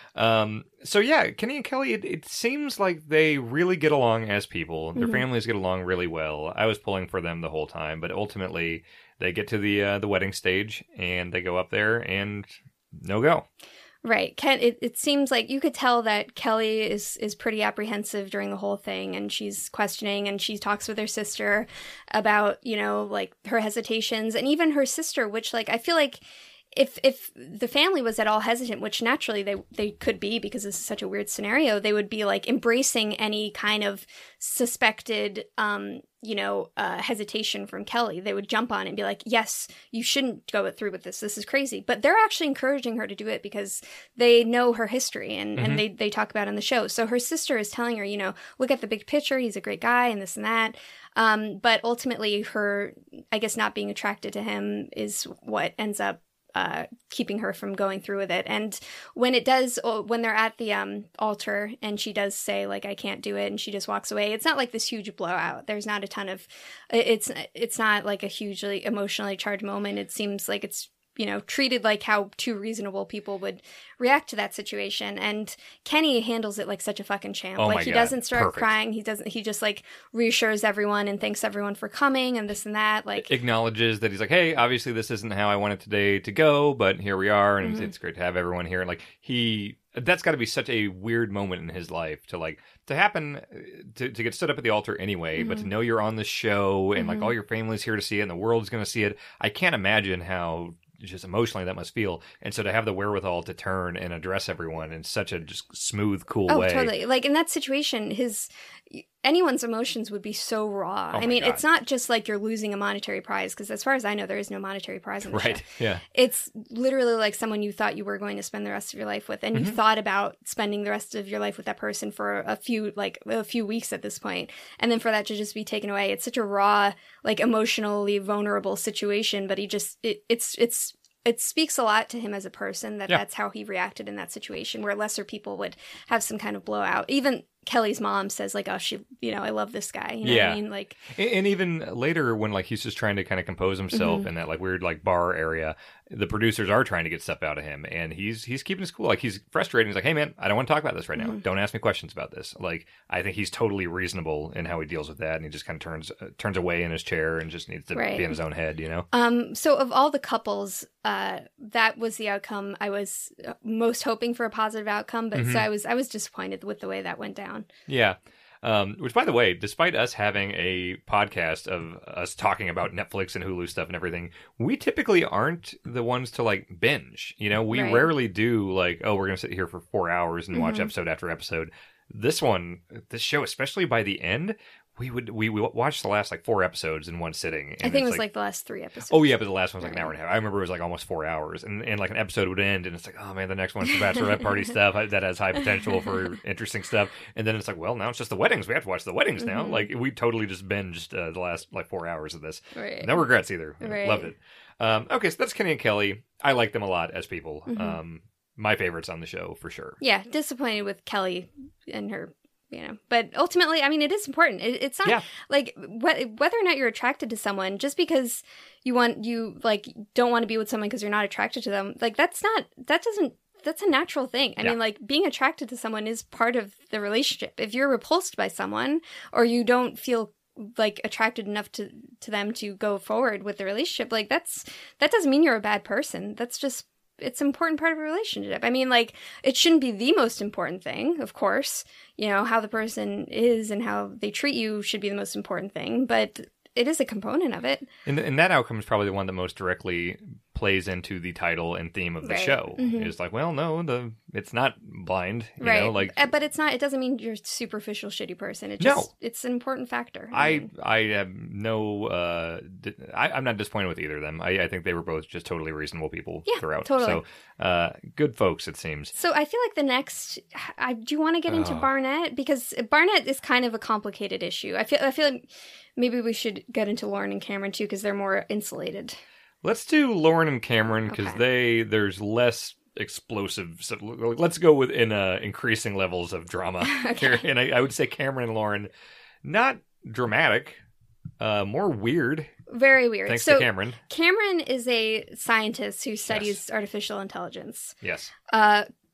Speaker 1: Um, so yeah, Kenny and Kelly, it, it seems like they really get along as people. Their
Speaker 2: Mhm.
Speaker 1: families get along really well. I was pulling for them the whole time, but ultimately they get to the uh, the wedding stage and they go up there and no go.
Speaker 2: Right. Ken, it, it seems like you could tell that Kelly is, is pretty apprehensive during the whole thing, and she's questioning, and she talks with her sister about, you know, like her hesitations, and even her sister, which, like, I feel like if if the family was at all hesitant, which naturally they they could be because this is such a weird scenario, they would be like embracing any kind of suspected um you know uh hesitation from Kelly. They would jump on it and be like, yes, you shouldn't go through with this, this is crazy. But they're actually encouraging her to do it because they know her history, and
Speaker 1: Mhm.
Speaker 2: and they they talk about it on the show. So her sister is telling her, you know, look at the big picture, he's a great guy and this and that. Um but ultimately her, I guess, not being attracted to him is what ends up uh, keeping her from going through with it. And when it does, when they're at the um, altar and she does say, like, I can't do it, and she just walks away, it's not like this huge blowout. There's not a ton of, it's, it's not like a hugely emotionally charged moment. It seems like it's, you know, treated like how two reasonable people would react to that situation. And Kenny handles it like such a fucking champ.
Speaker 1: Oh
Speaker 2: like
Speaker 1: my
Speaker 2: he
Speaker 1: God.
Speaker 2: doesn't start
Speaker 1: Perfect.
Speaker 2: crying. He doesn't, he just like reassures everyone and thanks everyone for coming and this and that. Like
Speaker 1: Acknowledges that he's like, hey, obviously this isn't how I wanted today to go, but here we are, and
Speaker 2: Mhm.
Speaker 1: it's, it's great to have everyone here. And like he, that's got to be such a weird moment in his life to like to happen, to to get stood up at the altar anyway, but to
Speaker 2: Mhm.
Speaker 1: know you're on the show and like
Speaker 2: Mhm.
Speaker 1: all your family's here to see it and the world's going to see it. I can't imagine how just emotionally that must feel. And so to have the wherewithal to turn and address everyone in such a just smooth, cool
Speaker 2: Oh,
Speaker 1: way.
Speaker 2: totally. Like in that situation, his anyone's emotions would be so raw.
Speaker 1: Oh
Speaker 2: I
Speaker 1: my
Speaker 2: mean,
Speaker 1: God.
Speaker 2: it's not just like you're losing a monetary prize, because as far as I know, there is no monetary prize in the
Speaker 1: Right.
Speaker 2: show.
Speaker 1: Yeah.
Speaker 2: It's literally like someone you thought you were going to spend the rest of your life with, and you
Speaker 1: Mhm.
Speaker 2: thought about spending the rest of your life with that person for a few, like a few weeks at this point, and then for that to just be taken away. It's such a raw, like emotionally vulnerable situation, but he just, it, it's, it's, it speaks a lot to him as a person that
Speaker 1: Yeah.
Speaker 2: that's how he reacted in that situation, where lesser people would have some kind of blowout. Even Kelly's mom says, like, oh, she, you know, I love this guy. You know
Speaker 1: Yeah.
Speaker 2: what I mean? Like,
Speaker 1: And, and even later, when like he's just trying to kind of compose himself
Speaker 2: Mhm.
Speaker 1: in that like weird like bar area, the producers are trying to get stuff out of him, and he's he's keeping his cool. Like he's frustrated. He's like, "Hey man, I don't want to talk about this right now.
Speaker 2: Mhm.
Speaker 1: Don't ask me questions about this." Like I think he's totally reasonable in how he deals with that, and he just kind of turns uh, turns away in his chair and just needs to
Speaker 2: Right.
Speaker 1: be in his own head, you know.
Speaker 2: Um, so of all the couples, uh, that was the outcome I was uh, most hoping for, a positive outcome, but
Speaker 1: Mhm.
Speaker 2: so I was I was disappointed with the way that went down.
Speaker 1: Yeah. Um, which, by the way, despite us having a podcast of us talking about Netflix and Hulu stuff and everything, we typically aren't the ones to like binge. You know, we
Speaker 2: Right.
Speaker 1: rarely do like, oh, we're going to sit here for four hours and watch
Speaker 2: Mhm.
Speaker 1: episode after episode. This one, this show, especially by the end, we would we, we watched the last like four episodes in one sitting.
Speaker 2: I
Speaker 1: and
Speaker 2: think it
Speaker 1: it's
Speaker 2: was like, the last three episodes.
Speaker 1: oh yeah, but the last one was like an
Speaker 2: Right.
Speaker 1: hour and a half. I remember it was like almost four hours, and, and like an episode would end, and it's like, oh man, the next one's the bachelorette party stuff that has high potential for interesting stuff, and then it's like, well, now it's just the weddings. We have to watch the weddings now.
Speaker 2: Mhm.
Speaker 1: Like we totally just binged uh, the last like four hours of this.
Speaker 2: Right.
Speaker 1: No regrets either.
Speaker 2: Right.
Speaker 1: Loved it. Um, okay, so that's Kenny and Kelly. I like them a lot as people.
Speaker 2: Mhm.
Speaker 1: Um, my favorites on the show for sure.
Speaker 2: Yeah, disappointed with Kelly and her, you know, but ultimately, I mean, it is important. It, it's not
Speaker 1: Yeah.
Speaker 2: like wh- whether or not you're attracted to someone, just because you want, you like, don't want to be with someone because you're not attracted to them. Like, that's not, that doesn't, that's a natural thing. I
Speaker 1: Yeah.
Speaker 2: mean, like, being attracted to someone is part of the relationship. If you're repulsed by someone, or you don't feel like attracted enough to to them to go forward with the relationship, like, that's, that doesn't mean you're a bad person. That's just, it's an important part of a relationship. I mean, like, it shouldn't be the most important thing, of course. You know, how the person is and how they treat you should be the most important thing, but it is a component of it.
Speaker 1: And, and that outcome is probably the one that most directly plays into the title and theme of the
Speaker 2: Right.
Speaker 1: show.
Speaker 2: Mhm.
Speaker 1: It's like, well, no, the it's not blind. You
Speaker 2: right.
Speaker 1: know, like
Speaker 2: Uh, but it's not, it doesn't mean you're a superficial, shitty person. It
Speaker 1: No.
Speaker 2: just, it's an important factor.
Speaker 1: I
Speaker 2: mean,
Speaker 1: I have no uh di- I, I'm not disappointed with either of them. I, I think they were both just totally reasonable people
Speaker 2: Yeah,
Speaker 1: throughout.
Speaker 2: totally.
Speaker 1: So uh good folks, it seems.
Speaker 2: So I feel like the next, I do you want to get into
Speaker 1: Oh.
Speaker 2: Barnett, because Barnett is kind of a complicated issue. I feel I feel like maybe we should get into Lauren and Cameron too, because they're more insulated.
Speaker 1: Let's do Lauren and Cameron because
Speaker 2: Okay.
Speaker 1: they there's less explosive. So let's go with in uh, increasing levels of drama
Speaker 2: Okay.
Speaker 1: here. And I, I would say Cameron and Lauren, not dramatic, uh, more weird.
Speaker 2: Very weird.
Speaker 1: Thanks
Speaker 2: so
Speaker 1: to Cameron.
Speaker 2: Cameron is a scientist who studies artificial intelligence.
Speaker 1: Yes.
Speaker 2: Uh,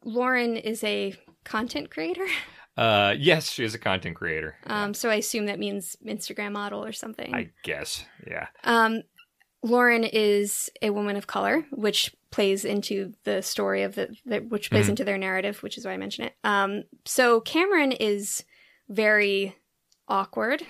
Speaker 2: Lauren is a content creator.
Speaker 1: Uh, yes, she is a content creator.
Speaker 2: Um, so I assume that means Instagram model or something.
Speaker 1: I guess, yeah.
Speaker 2: Um, Lauren is a woman of color, which plays into the story of the, the which plays mm-hmm. into their narrative, which is why I mention it. Um, so Cameron is very awkward.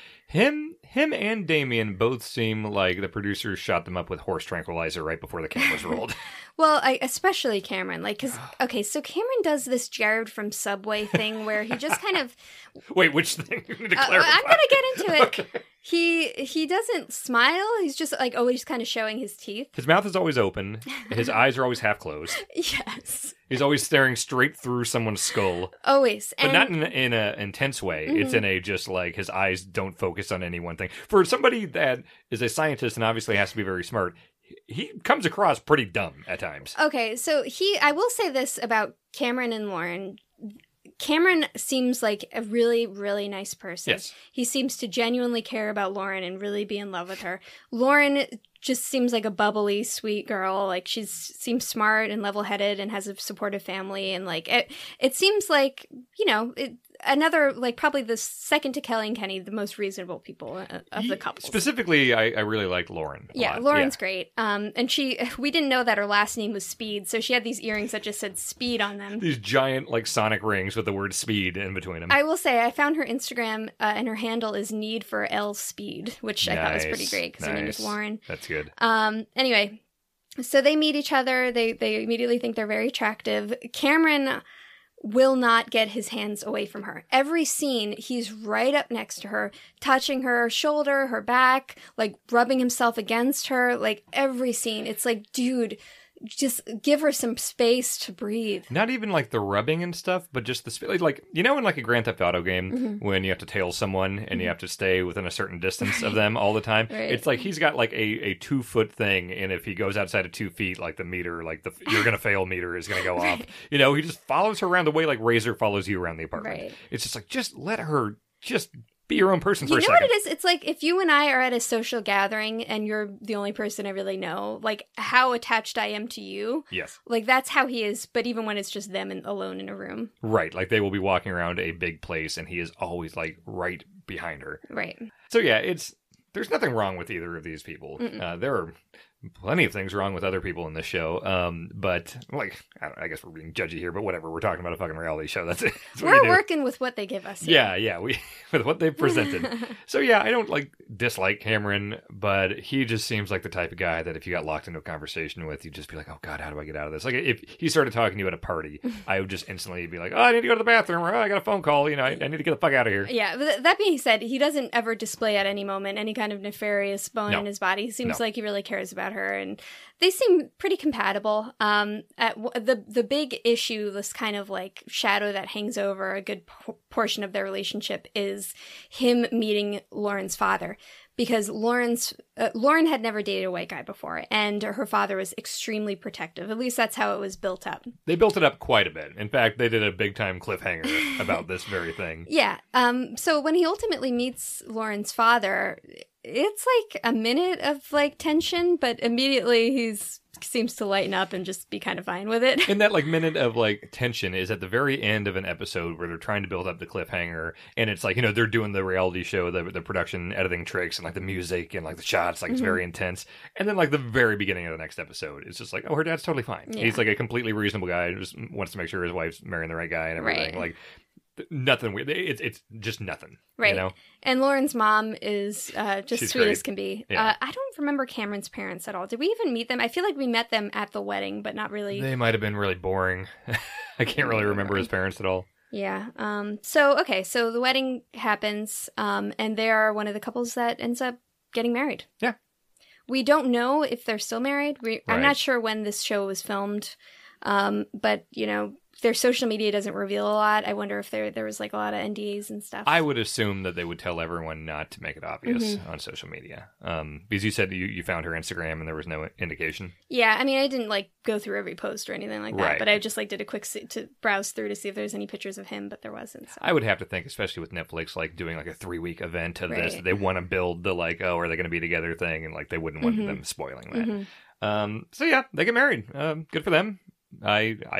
Speaker 1: Him, him, and Damien both seem like the producers shot them up with horse tranquilizer right before the cameras rolled.
Speaker 2: Well, I, especially Cameron, like, because okay, so Cameron does this Jared from Subway thing where he just kind of
Speaker 1: wait, which thing? to
Speaker 2: uh, I'm gonna get into it. Okay. He he doesn't smile. He's just like always kind of showing his teeth.
Speaker 1: His mouth is always open. His eyes are always half closed.
Speaker 2: Yes.
Speaker 1: He's always staring straight through someone's skull.
Speaker 2: Always.
Speaker 1: But and... not in, in an intense way. Mm-hmm. It's in a just like his eyes don't focus on any one thing. For somebody that is a scientist and obviously has to be very smart, he comes across pretty dumb at times.
Speaker 2: Okay, so he, I will say this about Cameron and Lauren. Cameron seems like a really, really nice person.
Speaker 1: Yes.
Speaker 2: He seems to genuinely care about Lauren and really be in love with her. Lauren just seems like a bubbly, sweet girl. Like, she seems smart and level-headed and has a supportive family. And, like, it, it seems like, you know, it, another, like, probably the second to Kelly and Kenny, the most reasonable people of the couple.
Speaker 1: Specifically, I, I really like Lauren a
Speaker 2: Yeah,
Speaker 1: lot.
Speaker 2: Lauren's
Speaker 1: yeah.
Speaker 2: great. Um, and she, we didn't know that her last name was Speed, so she had these earrings that just said Speed on them.
Speaker 1: These giant, like, sonic rings with the word Speed in between them.
Speaker 2: I will say, I found her Instagram, uh, and her handle is Need for L Speed, which
Speaker 1: nice,
Speaker 2: I thought was pretty great, because
Speaker 1: nice.
Speaker 2: her name is Lauren.
Speaker 1: That's good.
Speaker 2: Um, anyway, so they meet each other. They they immediately think they're very attractive. Cameron will not get his hands away from her. Every scene, he's right up next to her, touching her shoulder, her back, like rubbing himself against her. Like, every scene, it's like, dude, just give her some space to breathe.
Speaker 1: Not even like the rubbing and stuff, but just the space. Like, you know, in like a Grand Theft Auto game, mm-hmm. when you have to tail someone and mm-hmm. you have to stay within a certain distance of them all the time.
Speaker 2: Right.
Speaker 1: It's like he's got like a, a two foot thing, and if he goes outside of two feet, like the meter, like the you're gonna fail meter is gonna go
Speaker 2: right.
Speaker 1: off. You know, he just follows her around the way like Razor follows you around the apartment.
Speaker 2: Right.
Speaker 1: It's just like, just let her just be your own person for
Speaker 2: you
Speaker 1: a
Speaker 2: know
Speaker 1: second.
Speaker 2: What it is? It's like if you and I are at a social gathering and you're the only person I really know, like how attached I am to you.
Speaker 1: Yes.
Speaker 2: Like that's how he is, but even when it's just them and alone in a room.
Speaker 1: Right. Like they will be walking around a big place and he is always like right behind her.
Speaker 2: Right.
Speaker 1: So yeah, it's there's nothing wrong with either of these people. Uh, there are plenty of things wrong with other people in this show. Um, but like, I, don't, I guess we're being judgy here, but whatever. We're talking about a fucking reality show. That's it. That's what
Speaker 2: we're
Speaker 1: we do.
Speaker 2: working with what they give us. Here.
Speaker 1: Yeah, yeah. We with what they've presented. So yeah, I don't like dislike Cameron, but he just seems like the type of guy that if you got locked into a conversation with, you'd just be like, oh God, how do I get out of this? Like if he started talking to you at a party, I would just instantly be like, oh, I need to go to the bathroom, or oh, I got a phone call. You know, I, I need to get the fuck out of here.
Speaker 2: Yeah. But that being said, he doesn't ever display at any moment any kind of nefarious bone
Speaker 1: no.
Speaker 2: in his body. He seems
Speaker 1: no.
Speaker 2: like he really cares about her, and they seem pretty compatible. Um, at w- the the big issue, this kind of like shadow that hangs over a good p- portion of their relationship, is him meeting Lauren's father, because Lauren's uh, Lauren had never dated a white guy before, and her father was extremely protective. At least that's how it was built up.
Speaker 1: They built it up quite a bit. In fact, they did a big time cliffhanger about this very thing.
Speaker 2: Yeah. Um. So when he ultimately meets Lauren's father, it's like a minute of like tension, but immediately he's seems to lighten up and just be kind of fine with it.
Speaker 1: And that like minute of like tension is at the very end of an episode where they're trying to build up the cliffhanger, and it's like, you know, they're doing the reality show, the the production editing tricks and like the music and like the shots, like it's mm-hmm. very intense. And then like the very beginning of the next episode, it's just like, oh, her dad's totally fine. Yeah. He's like a completely reasonable guy who just wants to make sure his wife's marrying the right guy and everything.
Speaker 2: Right.
Speaker 1: Like nothing weird. It's it's just nothing.
Speaker 2: Right.
Speaker 1: You know?
Speaker 2: And Lauren's mom is uh, just
Speaker 1: She's
Speaker 2: sweet
Speaker 1: great.
Speaker 2: as can be.
Speaker 1: Yeah.
Speaker 2: Uh, I don't remember Cameron's parents at all. Did we even meet them? I feel like we met them at the wedding, but not really.
Speaker 1: They might have been really boring. I can't really remember his parents at all.
Speaker 2: Yeah. Um. So, okay. So the wedding happens, um, and they are one of the couples that ends up getting married.
Speaker 1: Yeah.
Speaker 2: We don't know if they're still married. We, I'm
Speaker 1: Right.
Speaker 2: not sure when this show was filmed, um, but, you know, their social media doesn't reveal a lot. I wonder if there there was like a lot of N D As and stuff.
Speaker 1: I would assume that they would tell everyone not to make it obvious
Speaker 2: Mm-hmm.
Speaker 1: on social media. Um, because you said you, you found her Instagram and there was no indication.
Speaker 2: Yeah, I mean, I didn't like go through every post or anything like that,
Speaker 1: Right.
Speaker 2: but I just like did a quick se- to browse through to see if there's any pictures of him, but there wasn't. So.
Speaker 1: I would have to think, especially with Netflix, like doing like a three week event of this,
Speaker 2: Right.
Speaker 1: they want to build the like, oh, are they going to be together thing, and like they wouldn't want
Speaker 2: Mhm.
Speaker 1: them spoiling that.
Speaker 2: Mhm.
Speaker 1: Um, so yeah, they get married. Um, good for them. I I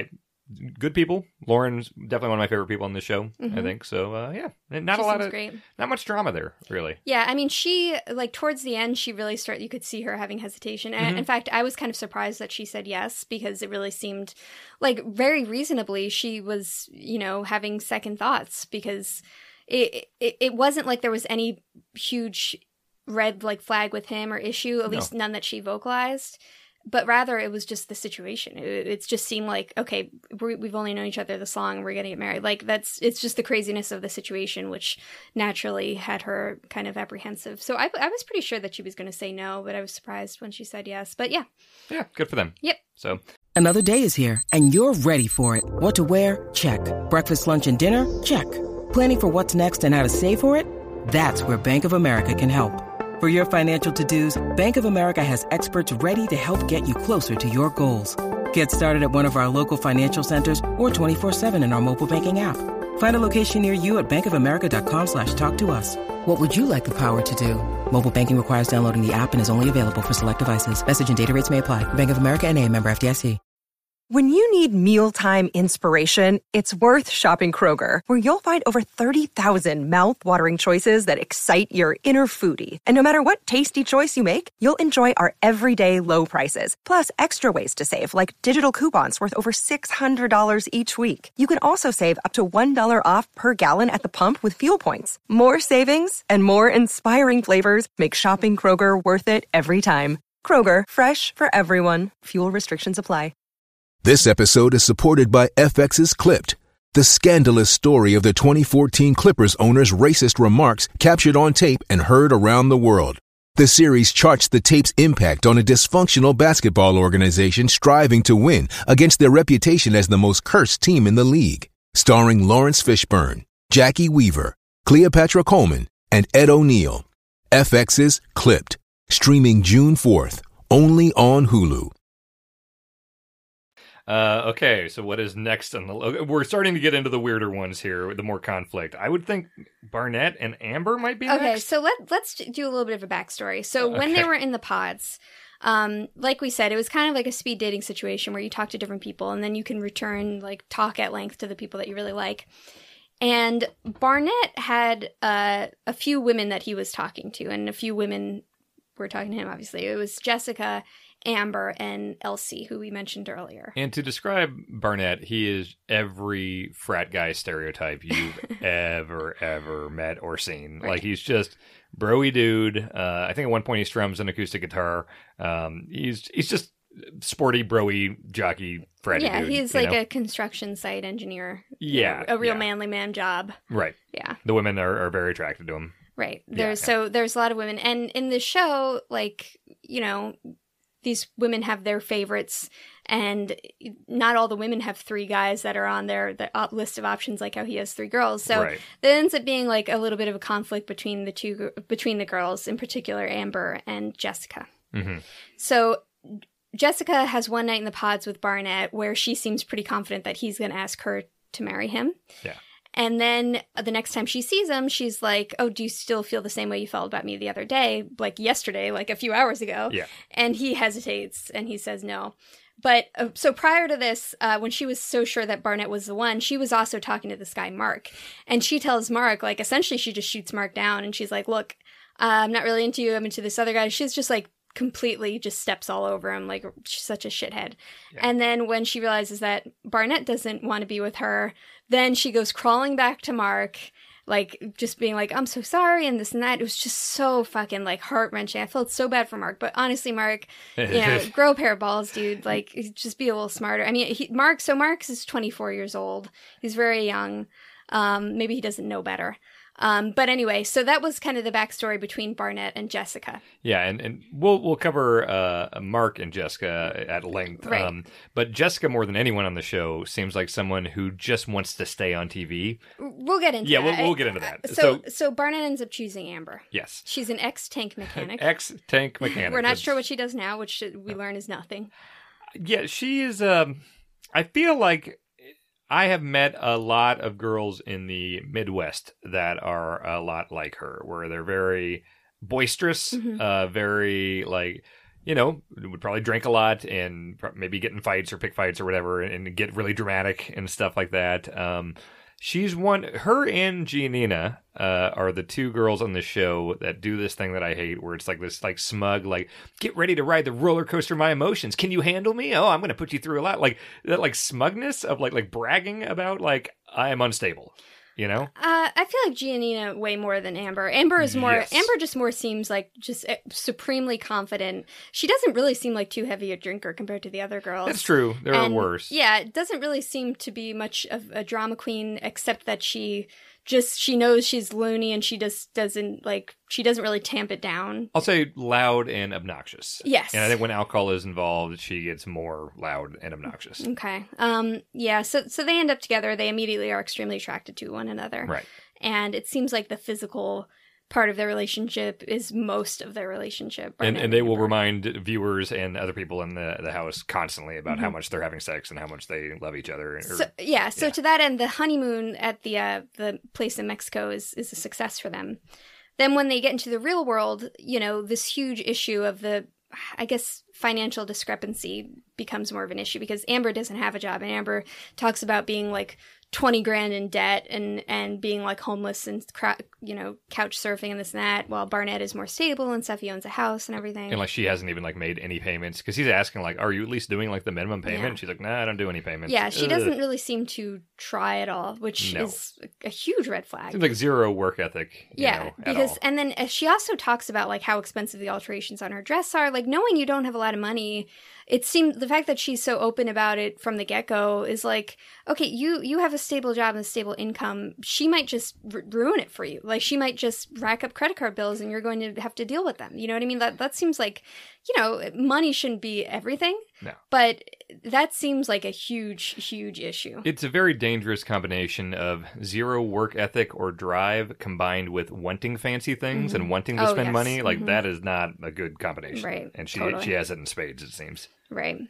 Speaker 1: good people. Lauren's definitely one of my favorite people on the show, mm-hmm. I think. So, uh, yeah, and not
Speaker 2: she
Speaker 1: a lot of,
Speaker 2: great.
Speaker 1: not much drama there, really.
Speaker 2: Yeah, I mean, she, like, towards the end, she really started, you could see her having hesitation. And
Speaker 1: Mm-hmm.
Speaker 2: in fact, I was kind of surprised that she said yes, because it really seemed, like, very reasonably she was, you know, having second thoughts, because it, it, it wasn't like there was any huge red, like, flag with him or issue, at least no. none that she vocalized. But rather, it was just the situation. It, it just seemed like, okay, we're, we've only known each other this long, we're going to get married. Like, that's, it's just the craziness of the situation, which naturally had her kind of apprehensive. So I, I was pretty sure that she was going to say no, but I was surprised when she said yes. But yeah.
Speaker 1: Yeah, good for them.
Speaker 2: Yep.
Speaker 1: So
Speaker 3: another day is here, and you're ready for it. What to wear? Check. Breakfast, lunch, and dinner? Check. Planning for what's next and how to save for it? That's where Bank of America can help. For your financial to-dos, Bank of America has experts ready to help get you closer to your goals. Get started at one of our local financial centers or twenty-four seven in our mobile banking app. Find a location near you at bankofamerica.com slash talk to us. What would you like the power to do? Mobile banking requires downloading the app and is only available for select devices. Message and data rates may apply. Bank of America N A, member F D I C.
Speaker 4: When you need mealtime inspiration, it's worth shopping Kroger, where you'll find over thirty thousand mouth-watering choices that excite your inner foodie. And no matter what tasty choice you make, you'll enjoy our everyday low prices, plus extra ways to save, like digital coupons worth over six hundred dollars each week. You can also save up to one dollar off per gallon at the pump with fuel points. More savings and more inspiring flavors make shopping Kroger worth it every time. Kroger, fresh for everyone. Fuel restrictions apply.
Speaker 5: This episode is supported by F X's Clipped, the scandalous story of the twenty fourteen Clippers owner's racist remarks captured on tape and heard around the world. The series charts the tape's impact on a dysfunctional basketball organization striving to win against their reputation as the most cursed team in the league. Starring Lawrence Fishburne, Jackie Weaver, Cleopatra Coleman, and Ed O'Neill. F X's Clipped, streaming June fourth, only on Hulu.
Speaker 1: Uh, okay, so what is next on the... We're starting to get into the weirder ones here, the more conflict. I would think Barnett and Amber might be
Speaker 2: okay,
Speaker 1: next.
Speaker 2: so let, let's do a little bit of a backstory. So
Speaker 1: okay.
Speaker 2: when they were in the pods, um, like we said, it was kind of like a speed dating situation where you talk to different people and then you can return, like, talk at length to the people that you really like. And Barnett had uh, a few women that he was talking to, and a few women were talking to him, obviously. It was Jessica, Amber, and Elsie, who we mentioned earlier.
Speaker 1: And to describe Barnett, he is every frat guy stereotype you've ever, ever met or seen.
Speaker 2: Right.
Speaker 1: Like, he's just broy dude. Uh, I think at one point he strums an acoustic guitar. Um, he's he's just sporty, broy, jockey, fratty
Speaker 2: yeah,
Speaker 1: dude.
Speaker 2: he's
Speaker 1: you
Speaker 2: like
Speaker 1: know?
Speaker 2: a construction site engineer.
Speaker 1: Yeah.
Speaker 2: You know, a real
Speaker 1: yeah.
Speaker 2: manly man job.
Speaker 1: Right.
Speaker 2: Yeah.
Speaker 1: The women are, are very attracted to him.
Speaker 2: Right.
Speaker 1: Yeah,
Speaker 2: There's
Speaker 1: yeah.
Speaker 2: so there's a lot of women, and in the show, like, you know, these women have their favorites, and not all the women have three guys that are on their the list of options, like how he has three girls. So
Speaker 1: right.
Speaker 2: that ends up being like a little bit of a conflict between the two, between the girls, in particular Amber and Jessica.
Speaker 1: Mm-hmm.
Speaker 2: So Jessica has one night in the pods with Barnett where she seems pretty confident that he's going to ask her to marry him.
Speaker 1: Yeah.
Speaker 2: And then the next time she sees him, she's like, oh, do you still feel the same way you felt about me the other day? Like yesterday, like a few hours ago.
Speaker 1: Yeah.
Speaker 2: And he hesitates and he says no. But uh, so prior to this, uh, when she was so sure that Barnett was the one, she was also talking to this guy, Mark. And she tells Mark, like, essentially she just shoots Mark down. And she's like, look, uh, I'm not really into you. I'm into this other guy. She's just like completely just steps all over him. Like, she's such a shithead. Yeah. And then when she realizes that Barnett doesn't want to be with her, then she goes crawling back to Mark, like, just being like, I'm so sorry, and this and that. It was just so fucking, like, heart-wrenching. I felt so bad for Mark. But honestly, Mark, you know, grow a pair of balls, dude. Like, just be a little smarter. I mean, he, Mark, so Mark is twenty-four years old. He's very young. Um, maybe he doesn't know better. Um, but anyway, so that was kind of the backstory between Barnett and Jessica.
Speaker 1: Yeah, and, and we'll we'll cover uh, Mark and Jessica at length.
Speaker 2: Right.
Speaker 1: Um, but Jessica, more than anyone on the show, seems like someone who just wants to stay on T V.
Speaker 2: We'll get into
Speaker 1: yeah,
Speaker 2: that.
Speaker 1: Yeah, we'll, we'll get into that.
Speaker 2: So, so, so Barnett ends up choosing Amber.
Speaker 1: Yes.
Speaker 2: She's an ex-tank mechanic.
Speaker 1: Ex-tank mechanic.
Speaker 2: We're not sure what she does now, which we learn is nothing.
Speaker 1: Yeah, she is... Um, I feel like... I have met a lot of girls in the Midwest that are a lot like her, where they're very boisterous,
Speaker 2: mm-hmm.
Speaker 1: uh, very, like, you know, would probably drink a lot and pro- maybe get in fights or pick fights or whatever and get really dramatic and stuff like that. Um, she's one, her and Giannina uh, are the two girls on the show that do this thing that I hate where it's like this like smug, like, get ready to ride the roller coaster of my emotions. Can you handle me? Oh, I'm going to put you through a lot. Like that like smugness of like like bragging about like, I am unstable. You know,
Speaker 2: uh, I feel like Giannina way more than Amber. Amber is more.
Speaker 1: Yes.
Speaker 2: Amber just more seems like just supremely confident. She doesn't really seem like too heavy a drinker compared to the other girls.
Speaker 1: That's true. There
Speaker 2: and,
Speaker 1: are worse.
Speaker 2: Yeah, it doesn't really seem to be much of a drama queen, except that she just she knows she's loony and she just doesn't like she doesn't really tamp it down.
Speaker 1: I'll say loud and obnoxious.
Speaker 2: Yes.
Speaker 1: And I think when alcohol is involved, she gets more loud and obnoxious.
Speaker 2: Okay. Um. Yeah. So so they end up together. They immediately are extremely attracted to one another.
Speaker 1: Right.
Speaker 2: And it seems like the physical part of their relationship is most of their relationship.
Speaker 1: And,
Speaker 2: Barnett
Speaker 1: and they will
Speaker 2: Amber.
Speaker 1: remind viewers and other people in the, the house constantly about
Speaker 2: Mm-hmm.
Speaker 1: how much they're having sex and how much they love each other. Or,
Speaker 2: So, yeah, so
Speaker 1: yeah.
Speaker 2: to that end, the honeymoon at the uh, the place in Mexico is, is a success for them. Then when they get into the real world, you know, this huge issue of the, I guess, financial discrepancy becomes more of an issue because Amber doesn't have a job. And Amber talks about being like twenty grand in debt and, and being like homeless and, cra- you know, couch surfing and this and that, while Barnett is more stable and stuff. He owns a house and everything.
Speaker 1: and like she hasn't even like made any payments because he's asking like, are you at least doing like the minimum payment?
Speaker 2: Yeah.
Speaker 1: And she's like, nah, I don't do any payments.
Speaker 2: Yeah, she
Speaker 1: Ugh.
Speaker 2: doesn't really seem to try at all, which
Speaker 1: No.
Speaker 2: is a huge red flag.
Speaker 1: Seems like zero work ethic. You
Speaker 2: Yeah,
Speaker 1: know, at
Speaker 2: because
Speaker 1: all.
Speaker 2: and then uh, she also talks about like how expensive the alterations on her dress are. Like knowing you don't have a lot of money, it seems the fact that she's so open about it from the get go is like, okay, you you have a stable job and a stable income. She might just r- ruin it for you. Like she might just rack up credit card bills and you're going to have to deal with them. You know what I mean? That that seems like, you know, money shouldn't be everything.
Speaker 1: No.
Speaker 2: But that seems like a huge, huge issue.
Speaker 1: It's a very dangerous combination of zero work ethic or drive combined with wanting fancy things and wanting to
Speaker 2: Oh,
Speaker 1: spend
Speaker 2: yes.
Speaker 1: money. Like
Speaker 2: Mhm.
Speaker 1: that is not a good combination.
Speaker 2: Right,
Speaker 1: And she
Speaker 2: totally.
Speaker 1: she has it in spades, it seems.
Speaker 2: Right.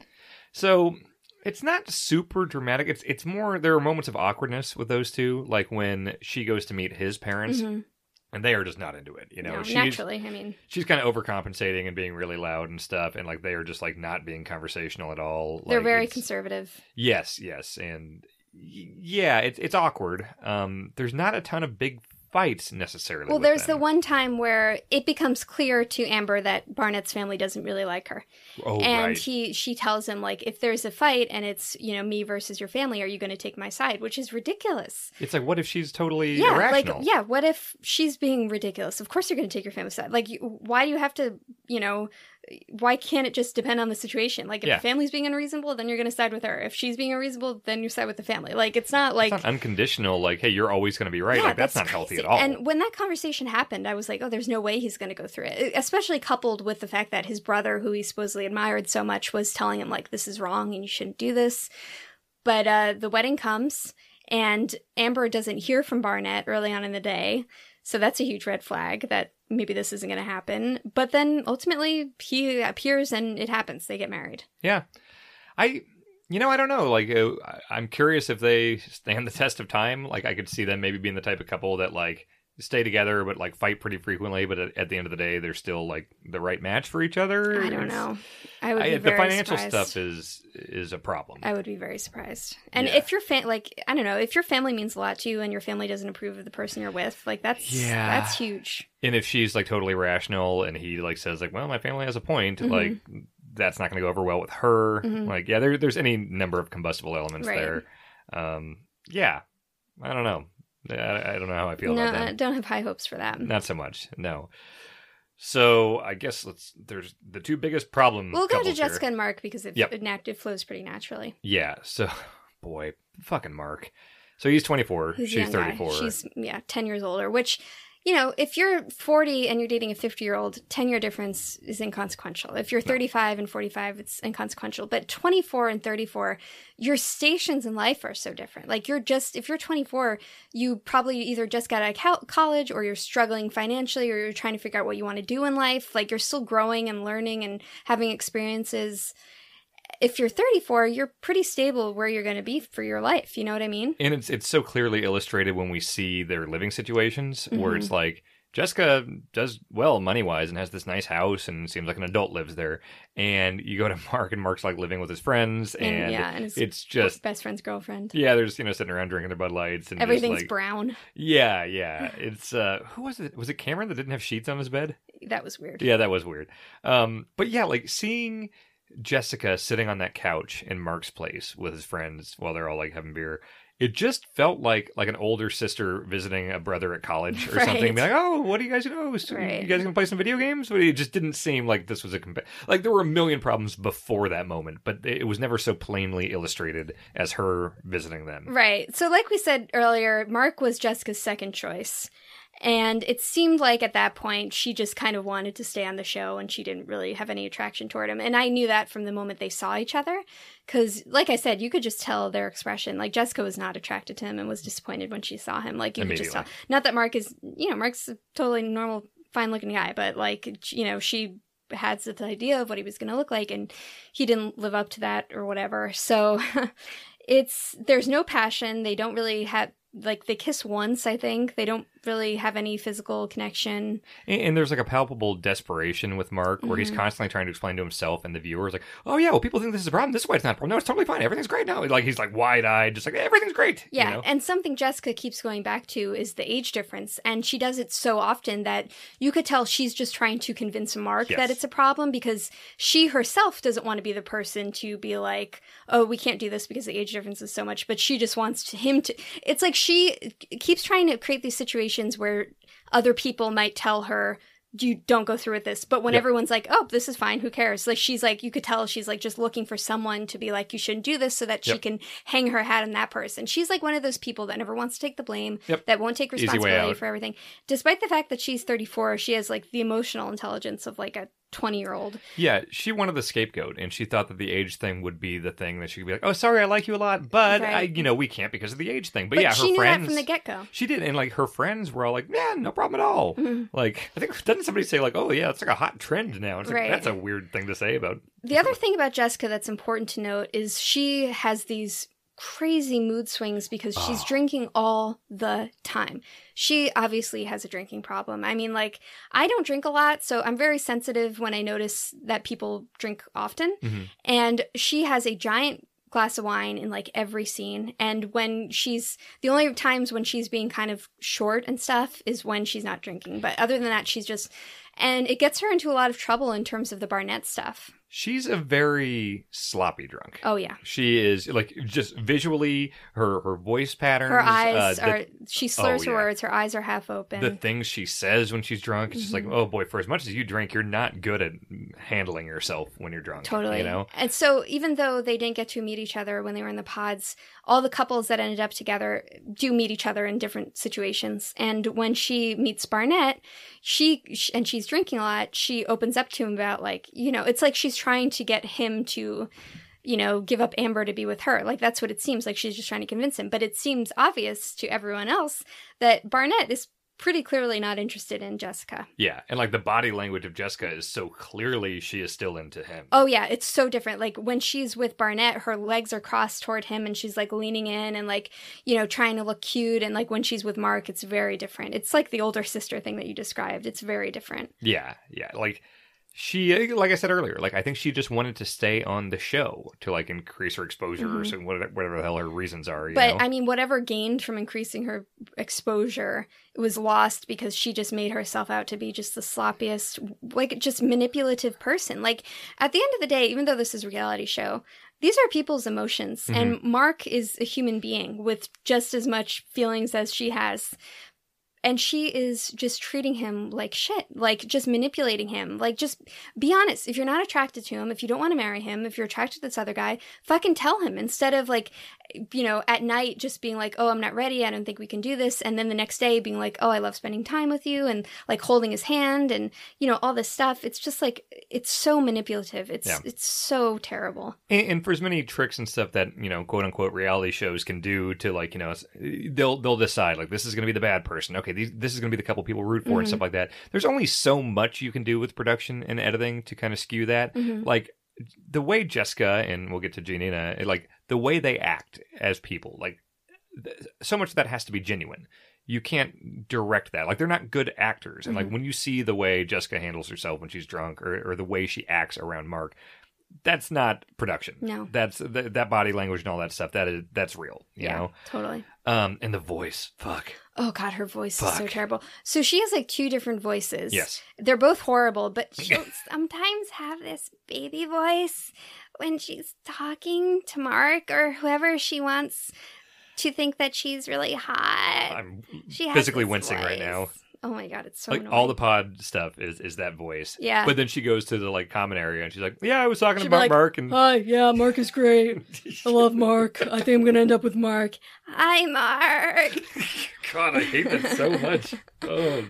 Speaker 1: So it's not super dramatic. It's it's more there are moments of awkwardness with those two, like when she goes to meet his parents,
Speaker 2: Mhm.
Speaker 1: and they are just not into it. You know,
Speaker 2: No,
Speaker 1: she's
Speaker 2: naturally, I mean,
Speaker 1: she's kind of overcompensating and being really loud and stuff, and like they are just like not being conversational at all.
Speaker 2: they're
Speaker 1: Like,
Speaker 2: very
Speaker 1: it's-
Speaker 2: conservative.
Speaker 1: Yes, yes, and y- yeah, it's it's awkward. Um, there's not a ton of big fights necessarily.
Speaker 2: Well,
Speaker 1: with
Speaker 2: there's
Speaker 1: them.
Speaker 2: the one time where it becomes clear to Amber that Barnett's family doesn't really like her.
Speaker 1: Oh,
Speaker 2: and
Speaker 1: right.
Speaker 2: he she tells him like, if there's a fight and it's, you know, me versus your family, are you going to take my side? Which is ridiculous.
Speaker 1: It's like, what if she's totally
Speaker 2: Yeah,
Speaker 1: irrational?
Speaker 2: like yeah, what if she's being ridiculous? Of course you're going to take your family's side. Like you, why do you have to, you know, why can't it just depend on the situation? Like if
Speaker 1: Yeah.
Speaker 2: the family's being unreasonable, then you're going to side with her. If she's being unreasonable, then you side with the family. Like it's not like
Speaker 1: It's not unconditional. Like, hey, you're always going to be right.
Speaker 2: Yeah,
Speaker 1: like that's, not healthy
Speaker 2: crazy.
Speaker 1: at all.
Speaker 2: And when that conversation happened, I was like, oh, there's no way he's going to go through it. Especially coupled with the fact that his brother, who he supposedly admired so much, was telling him, like, this is wrong and you shouldn't do this. But uh, the wedding comes, and Amber doesn't hear from Barnett early on in the day. So that's a huge red flag that maybe this isn't going to happen. But then ultimately, he appears and it happens. They get married.
Speaker 1: Yeah. I, you know, I don't know. Like, uh, I- I'm curious if they stand the test of time. Like, I could see them maybe being the type of couple that, like, stay together but, like, fight pretty frequently. But at, at the end of the day, they're still, like, the right match for each other.
Speaker 2: I don't
Speaker 1: It's-
Speaker 2: know. I would
Speaker 1: I,
Speaker 2: be
Speaker 1: the
Speaker 2: very
Speaker 1: financial
Speaker 2: surprised.
Speaker 1: stuff is is a problem.
Speaker 2: I would be very surprised. And
Speaker 1: Yeah.
Speaker 2: if your fam- like, I don't know, if your family means a lot to you and your family doesn't approve of the person you're with, like that's
Speaker 1: Yeah.
Speaker 2: that's huge.
Speaker 1: And if she's, like, totally rational and he, like, says, like, well, my family has a point,
Speaker 2: Mm-hmm.
Speaker 1: like, that's not going to go over well with her. Like, yeah, there, there's any number of combustible elements
Speaker 2: Right.
Speaker 1: there. Um, yeah. I don't know. I, I don't know how I feel
Speaker 2: No,
Speaker 1: about that.
Speaker 2: I don't have high hopes for that.
Speaker 1: Not so much, no. So I guess let's. There's the two biggest problem.
Speaker 2: We'll go to
Speaker 1: couples
Speaker 2: Jessica
Speaker 1: here.
Speaker 2: and Mark because it,
Speaker 1: Yep.
Speaker 2: it, nat- it flows pretty naturally.
Speaker 1: Yeah. So, boy, fucking Mark. So he's twenty-four.
Speaker 2: He's a
Speaker 1: She's
Speaker 2: young guy.
Speaker 1: thirty-four.
Speaker 2: She's, yeah, ten years older, which, you know, if you're forty and you're dating a fifty-year-old, ten-year difference is inconsequential. If you're thirty-five and forty-five, it's inconsequential. But twenty-four and thirty-four, your stations in life are so different. Like, you're just, if you're twenty-four, you probably either just got out of co- college or you're struggling financially or you're trying to figure out what you want to do in life. Like, you're still growing and learning and having experiences. If you're thirty-four, you're pretty stable where you're going to be for your life. You know what I mean?
Speaker 1: And it's it's so clearly illustrated when we see their living situations, where
Speaker 2: Mm-hmm.
Speaker 1: it's like Jessica does well money-wise and has this nice house and seems like an adult lives there. And you go to Mark, and Mark's like living with his friends, and,
Speaker 2: And, yeah, and his
Speaker 1: it's just
Speaker 2: best friend's girlfriend.
Speaker 1: yeah, they're just, you know, sitting around drinking their Bud Lights and
Speaker 2: Everything's
Speaker 1: just, like,
Speaker 2: brown.
Speaker 1: Yeah, yeah. It's uh, who was it? Was it Cameron that didn't have sheets on his bed?
Speaker 2: That was weird.
Speaker 1: Yeah, that was weird. Um, but yeah, like seeing Jessica sitting on that couch in Mark's place with his friends while they're all like having beer. It just felt like like an older sister visiting a brother at college or
Speaker 2: Right.
Speaker 1: something. Be like, oh, what do you guys know? So
Speaker 2: Right.
Speaker 1: You guys gonna play some video games? But it just didn't seem like this was a compa- like there were a million problems before that moment, but it was never so plainly illustrated as her visiting them.
Speaker 2: Right. So, like we said earlier, Mark was Jessica's second choice. And it seemed like at that point she just kind of wanted to stay on the show and she didn't really have any attraction toward him. And I knew that from the moment they saw each other. Because, like I said, you could just tell their expression. Like, Jessica was not attracted to him and was disappointed when she saw him. Like, you could just tell. Not that Mark is, you know, Mark's a totally normal, fine-looking guy. But, like, you know, she had this idea of what he was going to look like. And he didn't live up to that or whatever. So it's, there's no passion. They don't really have, like, they kiss once, I think. They don't really have any physical connection.
Speaker 1: And, and there's like a palpable desperation with Mark where
Speaker 2: Mm-hmm.
Speaker 1: he's constantly trying to explain to himself and the viewers, like, oh yeah, well, people think this is a problem. This is why it's not a problem. No, it's totally fine. Everything's great now. Like, he's like wide-eyed, just like, everything's great.
Speaker 2: Yeah,
Speaker 1: you know?
Speaker 2: and something Jessica keeps going back to is the age difference. And she does it so often that you could tell she's just trying to convince Mark
Speaker 1: Yes.
Speaker 2: that it's a problem because she herself doesn't want to be the person to be like, oh, we can't do this because the age difference is so much. But she just wants to, him to. It's like she keeps trying to create these situations where other people might tell her, you don't go through with this. But when
Speaker 1: Yep.
Speaker 2: everyone's like, oh, this is fine, who cares? Like, she's like, you could tell she's like just looking for someone to be like, you shouldn't do this so that she
Speaker 1: Yep.
Speaker 2: can hang her hat on that person. She's like one of those people that never wants to take the blame,
Speaker 1: Yep.
Speaker 2: that won't take
Speaker 1: Easy way
Speaker 2: responsibility
Speaker 1: out.
Speaker 2: for everything. Despite the fact that she's thirty-four, she has like the emotional intelligence of like a twenty-year-old.
Speaker 1: Yeah, she wanted the scapegoat, and she thought that the age thing would be the thing that she could be like, oh, sorry, I like you a lot, but,
Speaker 2: Right.
Speaker 1: I, you know, we can't because of the age thing. But,
Speaker 2: But
Speaker 1: yeah,
Speaker 2: she
Speaker 1: her
Speaker 2: knew
Speaker 1: friends...
Speaker 2: that from the get-go.
Speaker 1: She did, and like her friends were all like, "Yeah, no problem at all."
Speaker 2: Mm-hmm.
Speaker 1: Like, I think doesn't somebody say like, "Oh yeah, it's like a hot trend now"? It's like
Speaker 2: Right.
Speaker 1: that's a weird thing to say about.
Speaker 2: The other thing about Jessica that's important to note is she has these crazy mood swings because she's
Speaker 1: Oh.
Speaker 2: drinking all the time. She obviously has a drinking problem. I mean, like, I don't drink a lot, so I'm very sensitive when I notice that people drink often.
Speaker 1: Mhm.
Speaker 2: And she has a giant glass of wine in like every scene. And when she's, the only times when she's being kind of short and stuff is when she's not drinking. But other than that, she's just, and it gets her into a lot of trouble in terms of the Barnett stuff.
Speaker 1: She's a very sloppy drunk.
Speaker 2: Oh, yeah.
Speaker 1: She is like just visually her her voice patterns.
Speaker 2: Her eyes
Speaker 1: uh, the,
Speaker 2: are, she slurs
Speaker 1: oh,
Speaker 2: her
Speaker 1: yeah.
Speaker 2: words, her eyes are half open.
Speaker 1: the things she says when she's drunk. It's just
Speaker 2: Mm-hmm.
Speaker 1: like, oh boy, for as much as you drink, you're not good at handling yourself when you're drunk.
Speaker 2: Totally.
Speaker 1: You know.
Speaker 2: And so even though they didn't get to meet each other when they were in the pods, all the couples that ended up together do meet each other in different situations. And when she meets Barnett, she, sh- and she's drinking a lot, she opens up to him about like, you know, it's like she's trying to get him to, you know, give up Amber to be with her. Like, that's what it seems like. She's just trying to convince him. But it seems obvious to everyone else that Barnett is pretty clearly not interested in Jessica.
Speaker 1: Yeah, and like the body language of Jessica is so clearly she is still into him.
Speaker 2: Oh, yeah, it's so different. Like, when she's with Barnett, her legs are crossed toward him and she's, like, leaning in and, like, you know, trying to look cute. And, like, when she's with Mark, it's very different. It's like the older sister thing that you described. It's very different.
Speaker 1: Yeah, yeah. Like, she, like I said earlier, like, I think she just wanted to stay on the show to, like, increase her exposure or so, whatever, whatever the hell her reasons are, you
Speaker 2: But,
Speaker 1: know?
Speaker 2: I mean, whatever gained from increasing her exposure, it was lost because she just made herself out to be just the sloppiest, like, just manipulative person. Like, at the end of the day, even though this is a reality show, these are people's emotions. And Mark is a human being with just as much feelings as she has. And she is just treating him like shit, like just manipulating him. Like, just be honest. If you're not attracted to him, if you don't want to marry him, if you're attracted to this other guy, fucking tell him instead of like, you know, at night just being like, oh, I'm not ready. I don't think we can do this. And then the next day being like, oh, I love spending time with you, and like holding his hand and, you know, all this stuff. It's just like, it's so manipulative. It's,
Speaker 1: Yeah.
Speaker 2: it's so terrible.
Speaker 1: And, and for as many tricks and stuff that, you know, quote unquote reality shows can do to, like, you know, they'll they'll decide, like, this is going to be the bad person. Okay, these, this is going to be the couple people root for and stuff like that. There's only so much you can do with production and editing to kind of skew that. Like, the way Jessica, and we'll get to Giannina, like, the way they act as people, like, th- so much of that has to be genuine. you can't direct that. Like, they're not good actors. And,
Speaker 2: Mm-hmm.
Speaker 1: like, when you see the way Jessica handles herself when she's drunk or, or the way she acts around Mark, that's not production.
Speaker 2: No.
Speaker 1: That's th- that body language and all that stuff. That is that's real, you
Speaker 2: yeah,
Speaker 1: know?
Speaker 2: totally.
Speaker 1: Um, and the voice, fuck.
Speaker 2: Oh God, her voice is so
Speaker 1: Fuck.
Speaker 2: terrible. So she has like two different voices.
Speaker 1: Yes.
Speaker 2: They're both horrible, but she'll sometimes have this baby voice when she's talking to Mark or whoever she wants to think that she's really hot.
Speaker 1: I'm
Speaker 2: She has
Speaker 1: physically
Speaker 2: this
Speaker 1: wincing right
Speaker 2: voice.
Speaker 1: now.
Speaker 2: Oh my God, it's so
Speaker 1: Like,
Speaker 2: annoying.
Speaker 1: all the pod stuff is is that voice.
Speaker 2: Yeah.
Speaker 1: But then she goes to the, like, common area and she's like, yeah, I was talking
Speaker 2: She'd be
Speaker 1: about
Speaker 2: like,
Speaker 1: Mark and...
Speaker 2: Hi, yeah, Mark is great. I love Mark. I think I'm gonna end up with Mark. Hi, Mark.
Speaker 1: God, I hate that so much. Oh,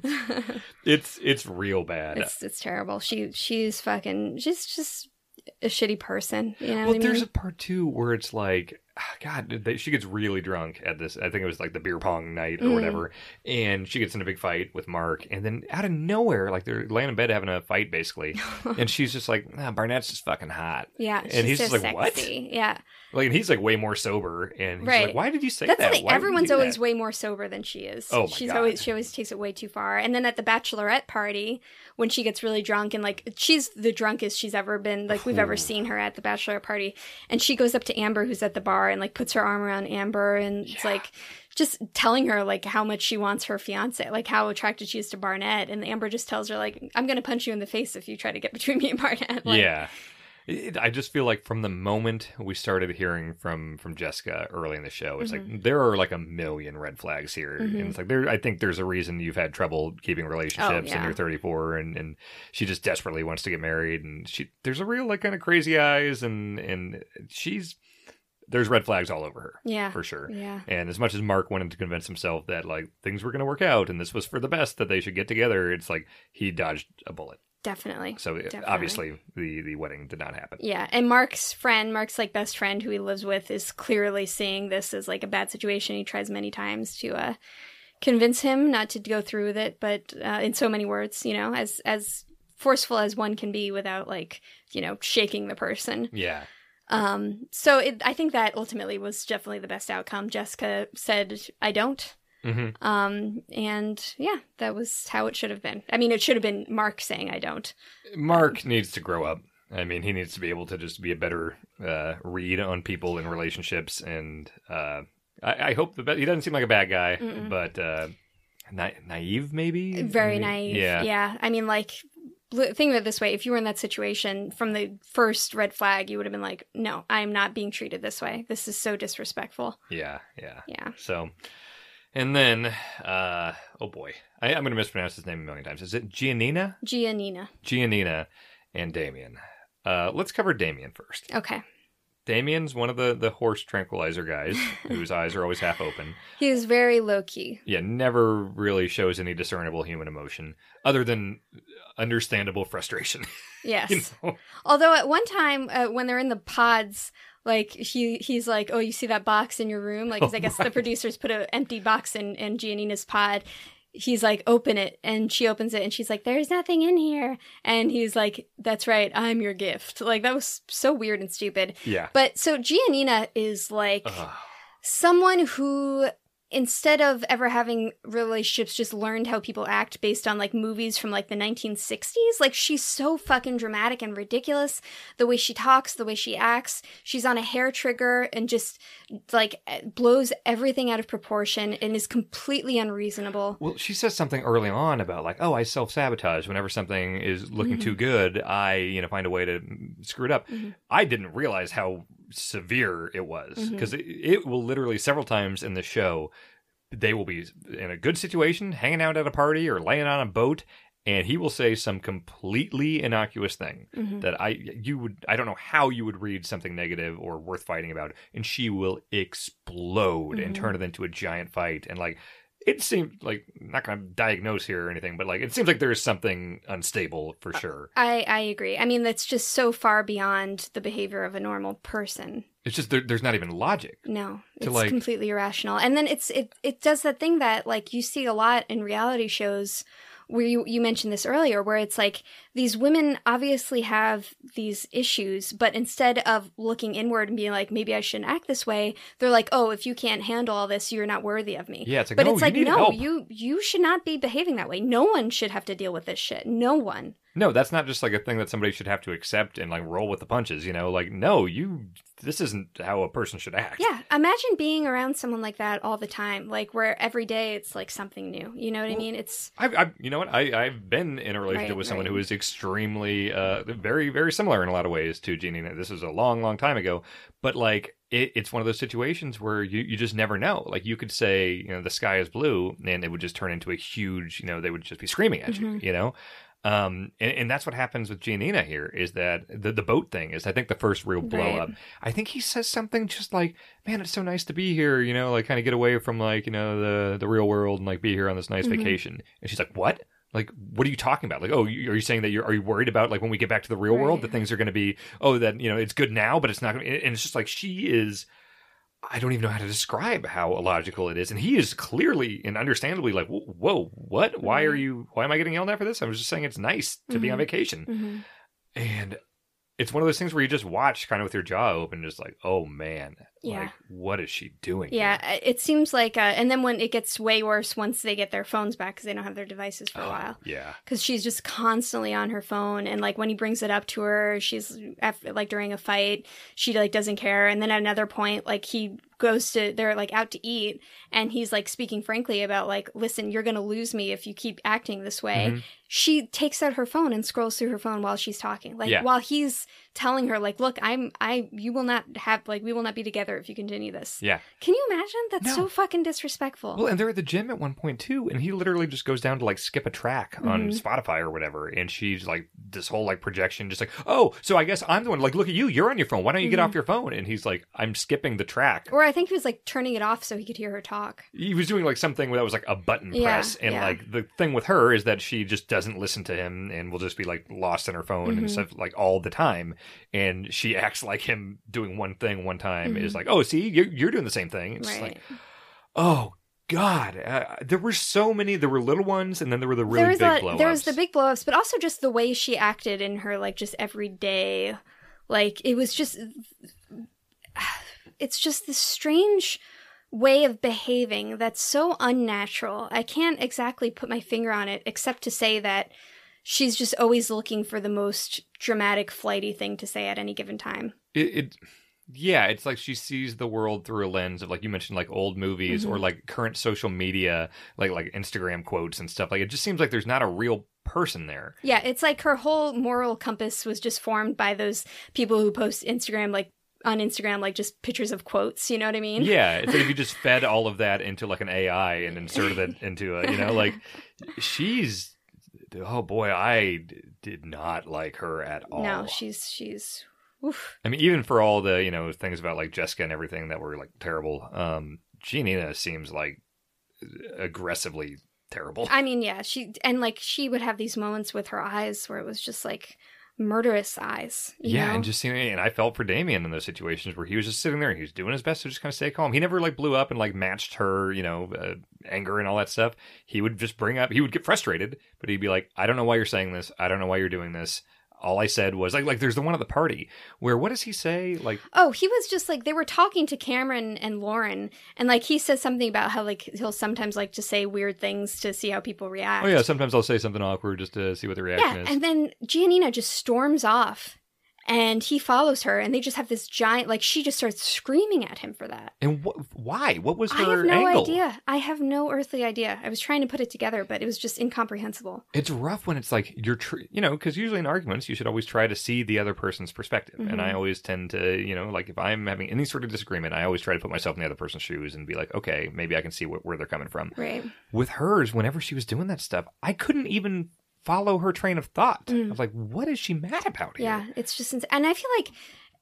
Speaker 1: it's it's real bad.
Speaker 2: It's it's terrible. She she's fucking she's just a shitty person. You know
Speaker 1: well,
Speaker 2: what I
Speaker 1: there's
Speaker 2: mean?
Speaker 1: a part two where it's like, ah, God, they, she gets really drunk at this. I think it was like the beer pong night or
Speaker 2: Mm.
Speaker 1: whatever, and she gets in a big fight with Mark, and then out of nowhere, like they're laying in bed having a fight basically, and she's just like, nah, Barnett's just fucking hot.
Speaker 2: Yeah,
Speaker 1: and
Speaker 2: she's
Speaker 1: he's
Speaker 2: so
Speaker 1: just like, what?
Speaker 2: sexy. Yeah,
Speaker 1: Like, and he's like way more sober, and he's
Speaker 2: Right.
Speaker 1: like, why did you say
Speaker 2: that's
Speaker 1: that?
Speaker 2: the thing.
Speaker 1: Why would you
Speaker 2: Everyone's
Speaker 1: do
Speaker 2: always
Speaker 1: that?
Speaker 2: way more sober than she is.
Speaker 1: Oh my
Speaker 2: she's
Speaker 1: God.
Speaker 2: always she always takes it way too far. And then at the bachelorette party, when she gets really drunk and like she's the drunkest she's ever been, like we've ever seen her at the bachelorette party, and she goes up to Amber, who's at the bar, and like puts her arm around Amber, and it's like just telling her like how much she wants her fiance, like how attracted she is to Barnett, and Amber just tells her like, I'm gonna punch you in the face if you try to get between me and Barnett. Like,
Speaker 1: yeah. It, I just feel like from the moment we started hearing from from Jessica early in the show, it's
Speaker 2: Mm-hmm.
Speaker 1: like there are like a million red flags here, and it's like there. I think there's a reason you've had trouble keeping relationships,
Speaker 2: Oh,
Speaker 1: and
Speaker 2: yeah.
Speaker 1: you're thirty-four, and, and she just desperately wants to get married, and she there's a real like kind of crazy eyes, and and she's there's red flags all over her,
Speaker 2: Yeah.
Speaker 1: for sure.
Speaker 2: Yeah.
Speaker 1: And as much as Mark wanted to convince himself that like things were going to work out and this was for the best, that they should get together, it's like he dodged a bullet.
Speaker 2: Definitely.
Speaker 1: So
Speaker 2: Definitely.
Speaker 1: obviously the the wedding did not happen.
Speaker 2: Yeah, and Mark's friend, Mark's like best friend who he lives with, is clearly seeing this as like a bad situation. He tries many times to uh, convince him not to go through with it, but uh, in so many words, you know, as as forceful as one can be without like, you know, shaking the person.
Speaker 1: Yeah.
Speaker 2: Um, so it, I think that ultimately was definitely the best outcome. Jessica said, "I don't."
Speaker 1: hmm
Speaker 2: Um, and yeah, that was how it should have been. I mean, it should have been Mark saying, "I don't."
Speaker 1: Mark needs to grow up. I mean, he needs to be able to just be a better uh, read on people and relationships. And uh, I, I hope the be- he doesn't seem like a bad guy,
Speaker 2: Mm-mm.
Speaker 1: but uh, na- naive maybe.
Speaker 2: Very
Speaker 1: Maybe?
Speaker 2: naive.
Speaker 1: Yeah.
Speaker 2: Yeah. I mean, like, l- think of it this way. If you were in that situation from the first red flag, you would have been like, no, I'm not being treated this way. This is so disrespectful.
Speaker 1: Yeah. Yeah.
Speaker 2: Yeah.
Speaker 1: So, and then, uh, oh boy, I, I'm going to mispronounce his name a million times. Is it Giannina?
Speaker 2: Giannina.
Speaker 1: Giannina and Damien. Uh, let's cover Damien first.
Speaker 2: Okay.
Speaker 1: Damien's one of the, the horse tranquilizer guys whose eyes are always half open.
Speaker 2: He is very low key.
Speaker 1: Yeah, never really shows any discernible human emotion other than understandable frustration.
Speaker 2: Yes.
Speaker 1: You know?
Speaker 2: Although at one time, uh, when they're in the pods, like he he's like, oh, you see that box in your room? Like, 'cause I guess the producers put an empty box in, in Giannina's pod. He's like, open it. And she opens it and she's like, there's nothing in here. And he's like, that's right. I'm your gift. Like, that was so weird and stupid.
Speaker 1: Yeah.
Speaker 2: But so Giannina is like
Speaker 1: Ugh.
Speaker 2: someone who, instead of ever having relationships, just learned how people act based on like movies from like the nineteen sixties. Like, she's so fucking dramatic and ridiculous. The way she talks, the way she acts. She's on a hair trigger and just like blows everything out of proportion and is completely unreasonable.
Speaker 1: Well, she says something early on about like, oh, I self-sabotage whenever something is looking
Speaker 2: Mm-hmm.
Speaker 1: too good. I, you know, find a way to screw it up.
Speaker 2: Mm-hmm.
Speaker 1: I didn't realize how severe it was because it, it will literally several times in the show, they will be in a good situation, hanging out at a party or laying on a boat, and he will say some completely innocuous thing
Speaker 2: Mm-hmm.
Speaker 1: that I you would I don't know how you would read something negative or worth fighting about, and she will explode and
Speaker 2: Mm-hmm.
Speaker 1: turn it into a giant fight. And like, it seems like, I'm not going to diagnose here or anything, but like, it seems like there's something unstable for sure.
Speaker 2: I, I agree. I mean, that's just so far beyond the behavior of a normal person.
Speaker 1: It's just there, there's not even logic.
Speaker 2: No,
Speaker 1: To,
Speaker 2: it's
Speaker 1: like-
Speaker 2: completely irrational. And then it's it it does that thing that like you see a lot in reality shows where you, you mentioned this earlier, where it's like these women obviously have these issues, but instead of looking inward and being like, maybe I shouldn't act this way, they're like, oh, if you can't handle all this, you're not worthy of me.
Speaker 1: Yeah, it's like,
Speaker 2: but
Speaker 1: no,
Speaker 2: it's
Speaker 1: you
Speaker 2: like,
Speaker 1: need
Speaker 2: no,
Speaker 1: help.
Speaker 2: you you should not be behaving that way. No one should have to deal with this shit. No one.
Speaker 1: No, that's not just like a thing that somebody should have to accept and like roll with the punches, you know? Like, no, you, this isn't how a person should act.
Speaker 2: Yeah, imagine being around someone like that all the time, like where every day it's like something new. You know what well, I mean? It's.
Speaker 1: I've, I've, you know what? I, I've been in a relationship
Speaker 2: right,
Speaker 1: with someone
Speaker 2: right.
Speaker 1: who is extremely, uh, very, very similar in a lot of ways to Giannina. This is a long, long time ago, but like, it, it's one of those situations where you, you just never know. Like, you could say, you know, the sky is blue, and it would just turn into a huge, you know, they would just be screaming at
Speaker 2: mm-hmm.
Speaker 1: you, you know? Um, and, and that's what happens with Giannina here, is that the, the boat thing is, I think, the first real blow
Speaker 2: right.
Speaker 1: up. I think he says something just like, man, it's so nice to be here, you know, like kind of get away from like, you know, the, the real world and like be here on this nice mm-hmm. vacation. And she's like, what? Like, what are you talking about? Like, oh, you, are you saying that you're, are you worried about like when we get back to the real
Speaker 2: right.
Speaker 1: world, that things are going to be, oh, that, you know, it's good now, but it's not going to, and it's just like, she is, I don't even know how to describe how illogical it is. And he is clearly and understandably like, whoa, what? Why are you, why am I getting yelled at for this? I was just saying it's nice to mm-hmm. be on vacation.
Speaker 2: Mm-hmm.
Speaker 1: And it's one of those things where you just watch kind of with your jaw open, just like, oh man,
Speaker 2: yeah.
Speaker 1: like, what is she doing?
Speaker 2: Yeah,
Speaker 1: here?
Speaker 2: It seems like, uh, and then when it gets way worse once they get their phones back because they don't have their devices for a
Speaker 1: oh,
Speaker 2: while.
Speaker 1: Yeah.
Speaker 2: Because she's just constantly on her phone. And like when he brings it up to her, she's after, like during a fight, she like doesn't care. And then at another point, like he goes to, they're like out to eat and he's like speaking frankly about like, listen, you're going to lose me if you keep acting this way. Mm-hmm. She takes out her phone and scrolls through her phone while she's talking. Like yeah. while he's telling her like, look, I'm, I, you will not have, like, we will not be together if you continue this.
Speaker 1: Yeah.
Speaker 2: Can you imagine? That's
Speaker 1: no.
Speaker 2: so fucking disrespectful.
Speaker 1: Well, and they're at the gym at one point too, and he literally just goes down to like skip a track mm-hmm. on Spotify or whatever, and she's like, this whole like projection, just like, oh, so I guess I'm the one, like, look at you, you're on your phone, why don't you mm-hmm. get off your phone? And he's like, I'm skipping the track.
Speaker 2: Or I think he was like turning it off so he could hear her talk.
Speaker 1: He was doing like something that was like a button
Speaker 2: yeah,
Speaker 1: press, and
Speaker 2: yeah.
Speaker 1: like the thing with her is that she just doesn't listen to him and will just be like lost in her phone mm-hmm. and stuff like all the time, and she acts like him doing one thing one time mm-hmm. is like, oh, see, you're, you're doing the same thing. It's
Speaker 2: right.
Speaker 1: like, oh God, uh, there were so many. There were little ones, and then there were the really
Speaker 2: there was
Speaker 1: big
Speaker 2: a,
Speaker 1: blow-ups.
Speaker 2: There was the big blow-ups, but also just the way she acted in her like just everyday, like it was just, it's just this strange way of behaving that's so unnatural. I can't exactly put my finger on it, except to say that she's just always looking for the most dramatic, flighty thing to say at any given time.
Speaker 1: It, it yeah, it's like she sees the world through a lens of, like you mentioned, like old movies mm-hmm. or like current social media, like like Instagram quotes and stuff. Like it just seems like there's not a real person there.
Speaker 2: Yeah, it's like her whole moral compass was just formed by those people who post Instagram, like on Instagram, like just pictures of quotes. You know what I mean?
Speaker 1: Yeah, it's like if you just fed all of that into like an A I and inserted it into a, you know, like she's. Oh boy, I d- did not like her at all.
Speaker 2: No, she's she's. Oof.
Speaker 1: I mean, even for all the you know things about like Jessica and everything that were like terrible, um, Giannina seems like aggressively terrible.
Speaker 2: I mean, yeah, she and like she would have these moments with her eyes where it was just like murderous eyes. You
Speaker 1: yeah,
Speaker 2: know?
Speaker 1: and just seeing, and I felt for Damien in those situations where he was just sitting there and he was doing his best to just kind of stay calm. He never like blew up and like matched her, you know, uh, anger and all that stuff. He would just bring up, he would get frustrated, but he'd be like, I don't know why you're saying this. I don't know why you're doing this. All I said was like, like there's the one at the party where what does he say? Like,
Speaker 2: oh, he was just like, they were talking to Cameron and Lauren, and like he says something about how like he'll sometimes like to say weird things to see how people react.
Speaker 1: Oh yeah, sometimes I'll say something awkward just to see what the reaction
Speaker 2: yeah,
Speaker 1: is.
Speaker 2: And then Giannina just storms off. And he follows her, and they just have this giant, like, she just starts screaming at him for that.
Speaker 1: And wh- why? What was her
Speaker 2: I have no
Speaker 1: angle?
Speaker 2: idea. I have no earthly idea. I was trying to put it together, but it was just incomprehensible.
Speaker 1: It's rough when it's like, you're, tr- you know, because usually in arguments, you should always try to see the other person's perspective. Mm-hmm. And I always tend to, you know, like, if I'm having any sort of disagreement, I always try to put myself in the other person's shoes and be like, okay, maybe I can see wh- where they're coming from.
Speaker 2: Right.
Speaker 1: With hers, whenever she was doing that stuff, I couldn't even follow her train of thought. Mm. I was like, what is she mad about here?
Speaker 2: Yeah, it's just ins- and I feel like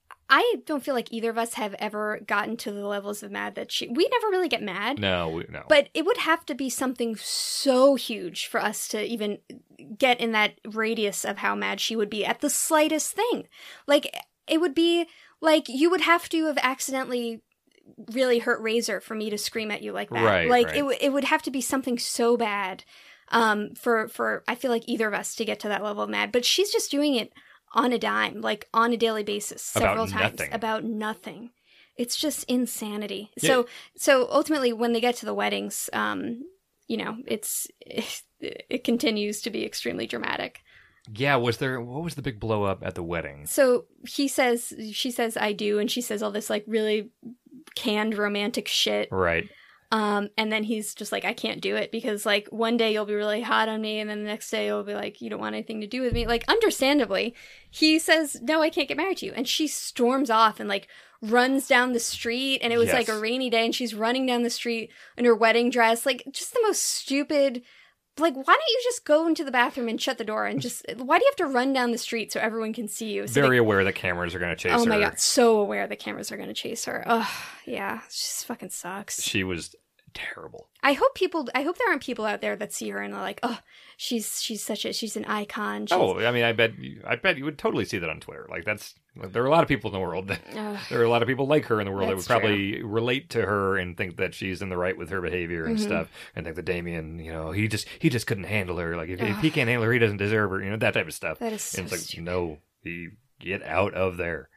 Speaker 2: I don't feel like either of us have ever gotten to the levels of mad that she we never really get mad.
Speaker 1: No, we, no.
Speaker 2: But it would have to be something so huge for us to even get in that radius of how mad she would be at the slightest thing. Like it would be like you would have to have accidentally really hurt Razor for me to scream at you like that.
Speaker 1: Right,
Speaker 2: like
Speaker 1: right.
Speaker 2: it w- it would have to be something so bad. um, for, for, I feel like either of us to get to that level of mad. But she's just doing it on a dime, like on a daily basis, several
Speaker 1: About
Speaker 2: times.
Speaker 1: nothing.
Speaker 2: About nothing. It's just insanity.
Speaker 1: Yeah.
Speaker 2: So, so ultimately, when they get to the weddings, um, you know, it's it, it continues to be extremely dramatic.
Speaker 1: Yeah, was there, what was the big blow up at the wedding?
Speaker 2: So he says, she says, I do, and she says all this like really canned romantic shit.
Speaker 1: Right.
Speaker 2: Um, and then he's just like, I can't do it because like one day you'll be really hot on me, and then the next day you'll be like, you don't want anything to do with me. Like, understandably, he says, no, I can't get married to you. And she storms off and like runs down the street, and it was
Speaker 1: Yes.
Speaker 2: like a rainy day, and she's running down the street in her wedding dress, like just the most stupid. Like, why don't you just go into the bathroom and shut the door and just, why do you have to run down the street so everyone can see you? So
Speaker 1: Very
Speaker 2: they,
Speaker 1: aware that cameras are going to chase her.
Speaker 2: oh my God, so aware the cameras are going to chase her. Oh, yeah, it just fucking sucks.
Speaker 1: She was terrible.
Speaker 2: I hope people, I hope there aren't people out there that see her and are like, oh, she's, she's such a, she's an icon. She's,
Speaker 1: Oh, I mean, I bet, you- I bet you would totally see that on Twitter. Like, that's, there are a lot of people in the world that,
Speaker 2: Ugh.
Speaker 1: there are a lot of people like her in the world that would
Speaker 2: That's
Speaker 1: probably relate to her and think that she's in the right with her behavior and
Speaker 2: Mhm.
Speaker 1: stuff, and think that Damien, you know, he just, he just couldn't handle her. Like, if, if he can't handle her, he doesn't deserve her. You know, that type of stuff.
Speaker 2: That is so
Speaker 1: and it's like,
Speaker 2: stupid.
Speaker 1: no, he get out of there.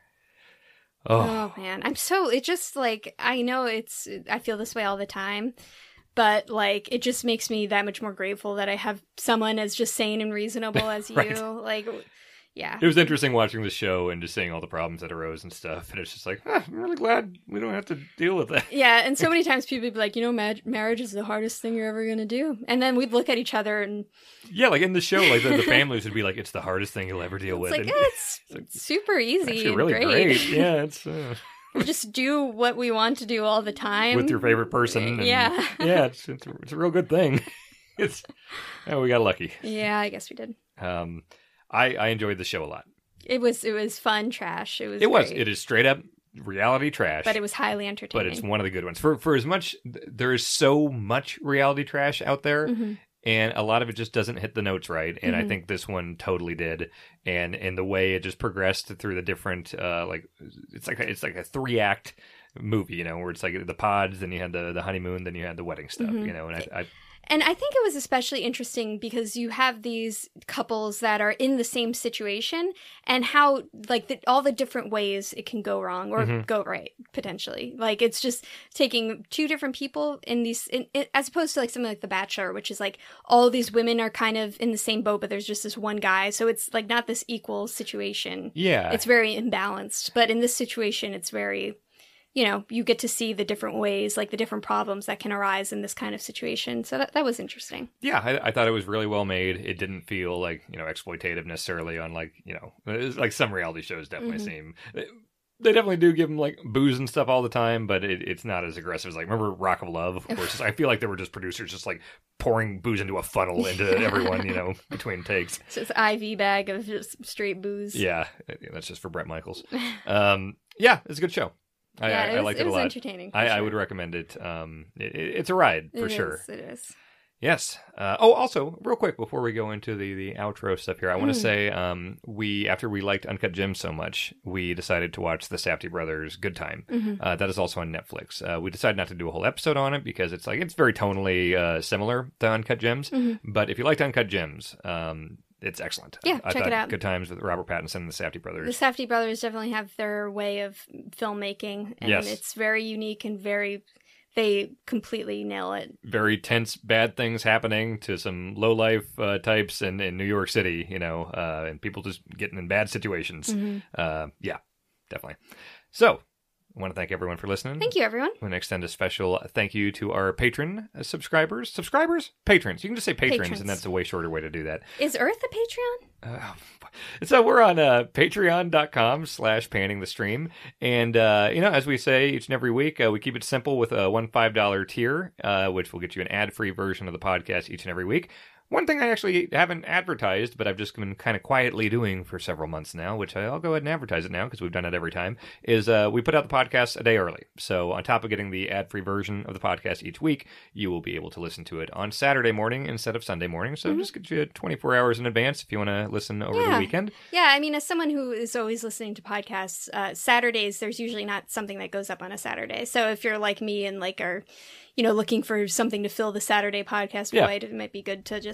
Speaker 1: Oh,
Speaker 2: Oh man, I'm so, it just like, I know it's, I feel this way all the time, but like, it just makes me that much more grateful that I have someone as just sane and reasonable as you.
Speaker 1: Right.
Speaker 2: Like, yeah.
Speaker 1: it was interesting watching the show and just seeing all the problems that arose and stuff. And it's just like, ah, I'm really glad we don't have to deal with that.
Speaker 2: Yeah, and so many times people would be like, you know, ma- marriage is the hardest thing you're ever going to do. And then we'd look at each other and
Speaker 1: Yeah, like in the show, like the, the families would be like, it's the hardest thing you'll ever deal
Speaker 2: it's
Speaker 1: with.
Speaker 2: like,
Speaker 1: And
Speaker 2: eh, it's, it's super easy
Speaker 1: actually
Speaker 2: and
Speaker 1: really
Speaker 2: great.
Speaker 1: great. Yeah, it's uh,
Speaker 2: We just do what we want to do all the time.
Speaker 1: with your favorite person. And,
Speaker 2: Yeah.
Speaker 1: yeah, it's, it's, a, it's a real good thing. It's oh, we got lucky.
Speaker 2: Yeah, I guess we did.
Speaker 1: Um, I, I enjoyed the show a lot.
Speaker 2: It was it was fun trash. It was
Speaker 1: It was.
Speaker 2: great.
Speaker 1: It is straight up reality trash.
Speaker 2: But it was highly
Speaker 1: But
Speaker 2: entertaining.
Speaker 1: it's one of the good ones. For for as much, there is so much reality trash out there,
Speaker 2: Mhm.
Speaker 1: and a lot of it just doesn't hit the notes right. And I
Speaker 2: Mhm.
Speaker 1: think this one totally did. And and the way it just progressed through the different, uh, like it's like a, it's like a three act movie, you know, where it's like the pods, then you had the the honeymoon, then you had the wedding stuff,
Speaker 2: Mhm.
Speaker 1: you know. And I, I
Speaker 2: And I think it was especially interesting because you have these couples that are in the same situation and how, like, the, all the different ways it can go wrong or
Speaker 1: Mhm.
Speaker 2: go right, potentially. Like, it's just taking two different people in these, in, in, as opposed to, like, something like The Bachelor, which is, like, all these women are kind of in the same boat, but there's just this one guy. So it's, like, not this equal situation.
Speaker 1: yeah,
Speaker 2: It's very imbalanced. But in this situation, it's very... you know, you get to see the different ways, like the different problems that can arise in this kind of situation. So that, that was interesting.
Speaker 1: yeah, I, I thought it was really well made. It didn't feel like, you know, exploitative necessarily on like, you know, it's like some reality shows definitely
Speaker 2: Mhm.
Speaker 1: seem. They definitely do give them like booze and stuff all the time, but it, it's not as aggressive as like, remember Rock of Love? Where it's just, I feel like there were just producers just like pouring booze into a funnel into everyone, you know, between takes.
Speaker 2: So it's an I V bag of just straight booze.
Speaker 1: Yeah, that's just for Brett Michaels. Um, yeah, it's a good show. I,
Speaker 2: yeah,
Speaker 1: I,
Speaker 2: it
Speaker 1: I
Speaker 2: was,
Speaker 1: liked
Speaker 2: it
Speaker 1: it a
Speaker 2: was
Speaker 1: lot.
Speaker 2: entertaining. for
Speaker 1: I, I
Speaker 2: sure.
Speaker 1: would recommend it. Um, it, it- it's a ride for
Speaker 2: It
Speaker 1: sure.
Speaker 2: is, it is.
Speaker 1: Yes. Uh, oh, also, real quick before we go into the, the outro stuff here, I want to
Speaker 2: Mm.
Speaker 1: say um, we after we liked Uncut Gems so much, we decided to watch the Safdie brothers' Good Time.
Speaker 2: Mhm.
Speaker 1: Uh, that is also on Netflix. Uh, we decided not to do a whole episode on it because it's like it's very tonally uh, similar to Uncut Gems.
Speaker 2: Mhm.
Speaker 1: But if you liked Uncut Gems, um, it's excellent.
Speaker 2: Yeah,
Speaker 1: I
Speaker 2: check it
Speaker 1: thought
Speaker 2: out.
Speaker 1: Good Times with Robert Pattinson and the Safdie
Speaker 2: The
Speaker 1: brothers.
Speaker 2: Safdie brothers definitely have their way of filmmaking, and
Speaker 1: Yes.
Speaker 2: it's very unique and very. They completely nail it.
Speaker 1: Very tense, bad things happening to some low life uh, types in, in New York City, you know, uh, and people just getting in bad situations.
Speaker 2: Mhm.
Speaker 1: Uh, yeah, definitely. So, I want to thank everyone for listening.
Speaker 2: Thank you, everyone.
Speaker 1: I want to extend a special thank you to our patron uh, subscribers. Subscribers? Patrons. You can just say patrons,
Speaker 2: Patrons.
Speaker 1: and that's a way shorter way to do that.
Speaker 2: Is Earth a Patreon?
Speaker 1: Uh, so we're on uh, patreon.com slash panning the stream. And, uh, you know, as we say each and every week, uh, we keep it simple with a one five dollar tier, uh, which will get you an ad-free version of the podcast each and every week. One thing I actually haven't advertised, but I've just been kind of quietly doing for several months now, which I'll go ahead and advertise it now because we've done it every time, is uh, we put out the podcast a day early. So on top of getting the ad-free version of the podcast each week, you will be able to listen to it on Saturday morning instead of Sunday morning. So just get you twenty-four hours in advance if you want to listen over
Speaker 2: Yeah.
Speaker 1: the weekend.
Speaker 2: Yeah, I mean, as someone who is always listening to podcasts, uh, Saturdays, there's usually not something that goes up on a Saturday. So if you're like me and like are, you know, looking for something to fill the Saturday podcast
Speaker 1: Yeah.
Speaker 2: void, it might be good to just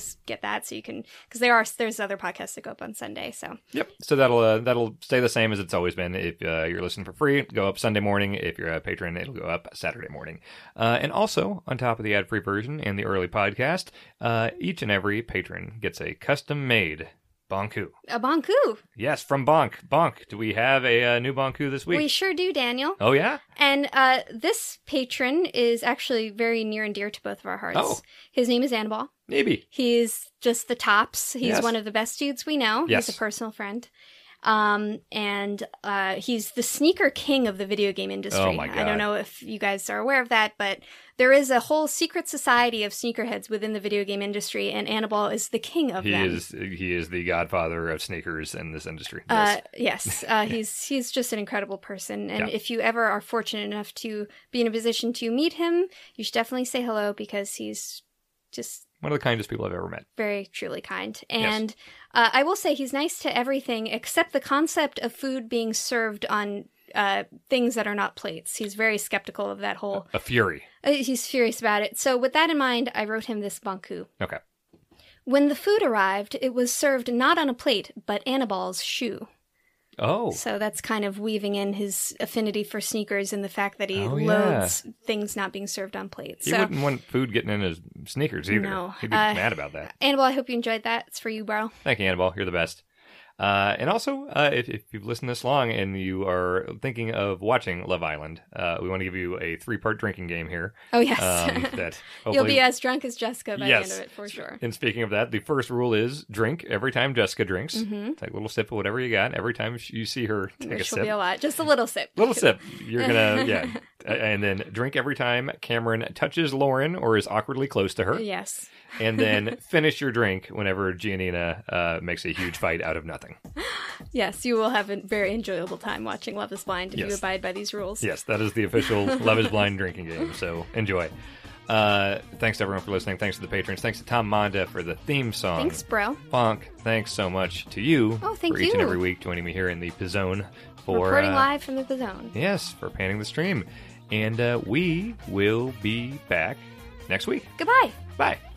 Speaker 2: just get that so you can, because there are there's other podcasts that go up on Sunday. So
Speaker 1: Yep. So that'll uh, that'll stay the same as it's always been. If uh, you're listening for free, go up Sunday morning. If you're a patron, it'll go up Saturday morning. Uh, and also, on top of the ad-free version and the early podcast, uh, each and every patron gets a custom-made Bonku.
Speaker 2: a Bonku.
Speaker 1: Yes, from Bonk. Bonk, do we have a uh, new Bonku this week?
Speaker 2: We sure do, Daniel.
Speaker 1: Oh, yeah?
Speaker 2: And uh, this patron is actually very near and dear to both of our hearts.
Speaker 1: Oh.
Speaker 2: His name is Annabelle.
Speaker 1: Maybe.
Speaker 2: He's just the tops. He's
Speaker 1: Yes.
Speaker 2: one of the best dudes we know.
Speaker 1: Yes.
Speaker 2: He's a personal friend. Um, and uh, he's the sneaker king of the video game industry.
Speaker 1: Oh, my
Speaker 2: I
Speaker 1: God.
Speaker 2: don't know if you guys are aware of that, but there is a whole secret society of sneakerheads within the video game industry, and Annabelle is the king of
Speaker 1: He
Speaker 2: them.
Speaker 1: is he is the godfather of sneakers in this industry.
Speaker 2: Uh,
Speaker 1: Yes.
Speaker 2: yes, uh, he's he's just an incredible person, and
Speaker 1: Yeah.
Speaker 2: if you ever are fortunate enough to be in a position to meet him, you should definitely say hello because he's just
Speaker 1: One of the kindest people I've ever met.
Speaker 2: very truly kind. And uh, I will say he's nice to everything except the concept of food being served on uh, things that are not plates. He's very skeptical of that whole.
Speaker 1: A fury.
Speaker 2: Uh, he's furious about it. So with that in mind, I wrote him this Bonku.
Speaker 1: Okay.
Speaker 2: When the food arrived, it was served not on a plate, but Annabelle's shoe.
Speaker 1: Oh.
Speaker 2: So that's kind of weaving in his affinity for sneakers and the fact that he
Speaker 1: Oh, yeah.
Speaker 2: loathes things not being served on plates.
Speaker 1: He
Speaker 2: so,
Speaker 1: wouldn't want food getting in his sneakers either.
Speaker 2: No.
Speaker 1: He'd be
Speaker 2: Uh,
Speaker 1: mad about that.
Speaker 2: Annabelle, I hope you enjoyed that. It's for you, bro.
Speaker 1: Thank you, Annabelle. You're the best. Uh, and also, uh, if, if you've listened this long and you are thinking of watching Love Island, uh, we want to give you a three-part drinking game here.
Speaker 2: Oh, yes.
Speaker 1: Um, that
Speaker 2: You'll
Speaker 1: hopefully-
Speaker 2: be as drunk as Jessica by
Speaker 1: Yes.
Speaker 2: the end of it, for sure.
Speaker 1: And speaking of that, the first rule is drink every time Jessica drinks.
Speaker 2: Mm-hmm.
Speaker 1: Take a little sip of whatever you got every time you see her take
Speaker 2: Which
Speaker 1: a
Speaker 2: will
Speaker 1: sip.
Speaker 2: be a lot. Just a little sip.
Speaker 1: Little sip. You're gonna, yeah. And then drink every time Cameron touches Lauren or is awkwardly close to her.
Speaker 2: Yes.
Speaker 1: And then finish your drink whenever Giannina uh, makes a huge fight out of nothing.
Speaker 2: Yes, you will have a very enjoyable time watching Love is Blind if you
Speaker 1: Yes.
Speaker 2: abide by these rules.
Speaker 1: Yes, that is the official Love is Blind drinking game, so enjoy. Uh, thanks to everyone for listening. Thanks to the patrons. Thanks to Tom Monda for the theme song.
Speaker 2: Thanks, bro.
Speaker 1: Funk, thanks so much to you
Speaker 2: Oh, thank
Speaker 1: for each and
Speaker 2: you.
Speaker 1: every week joining me here in the Pizzone for
Speaker 2: Reporting
Speaker 1: uh,
Speaker 2: live from the zone.
Speaker 1: Yes, for panning the stream. And uh, we will be back next week.
Speaker 2: Goodbye.
Speaker 1: Bye.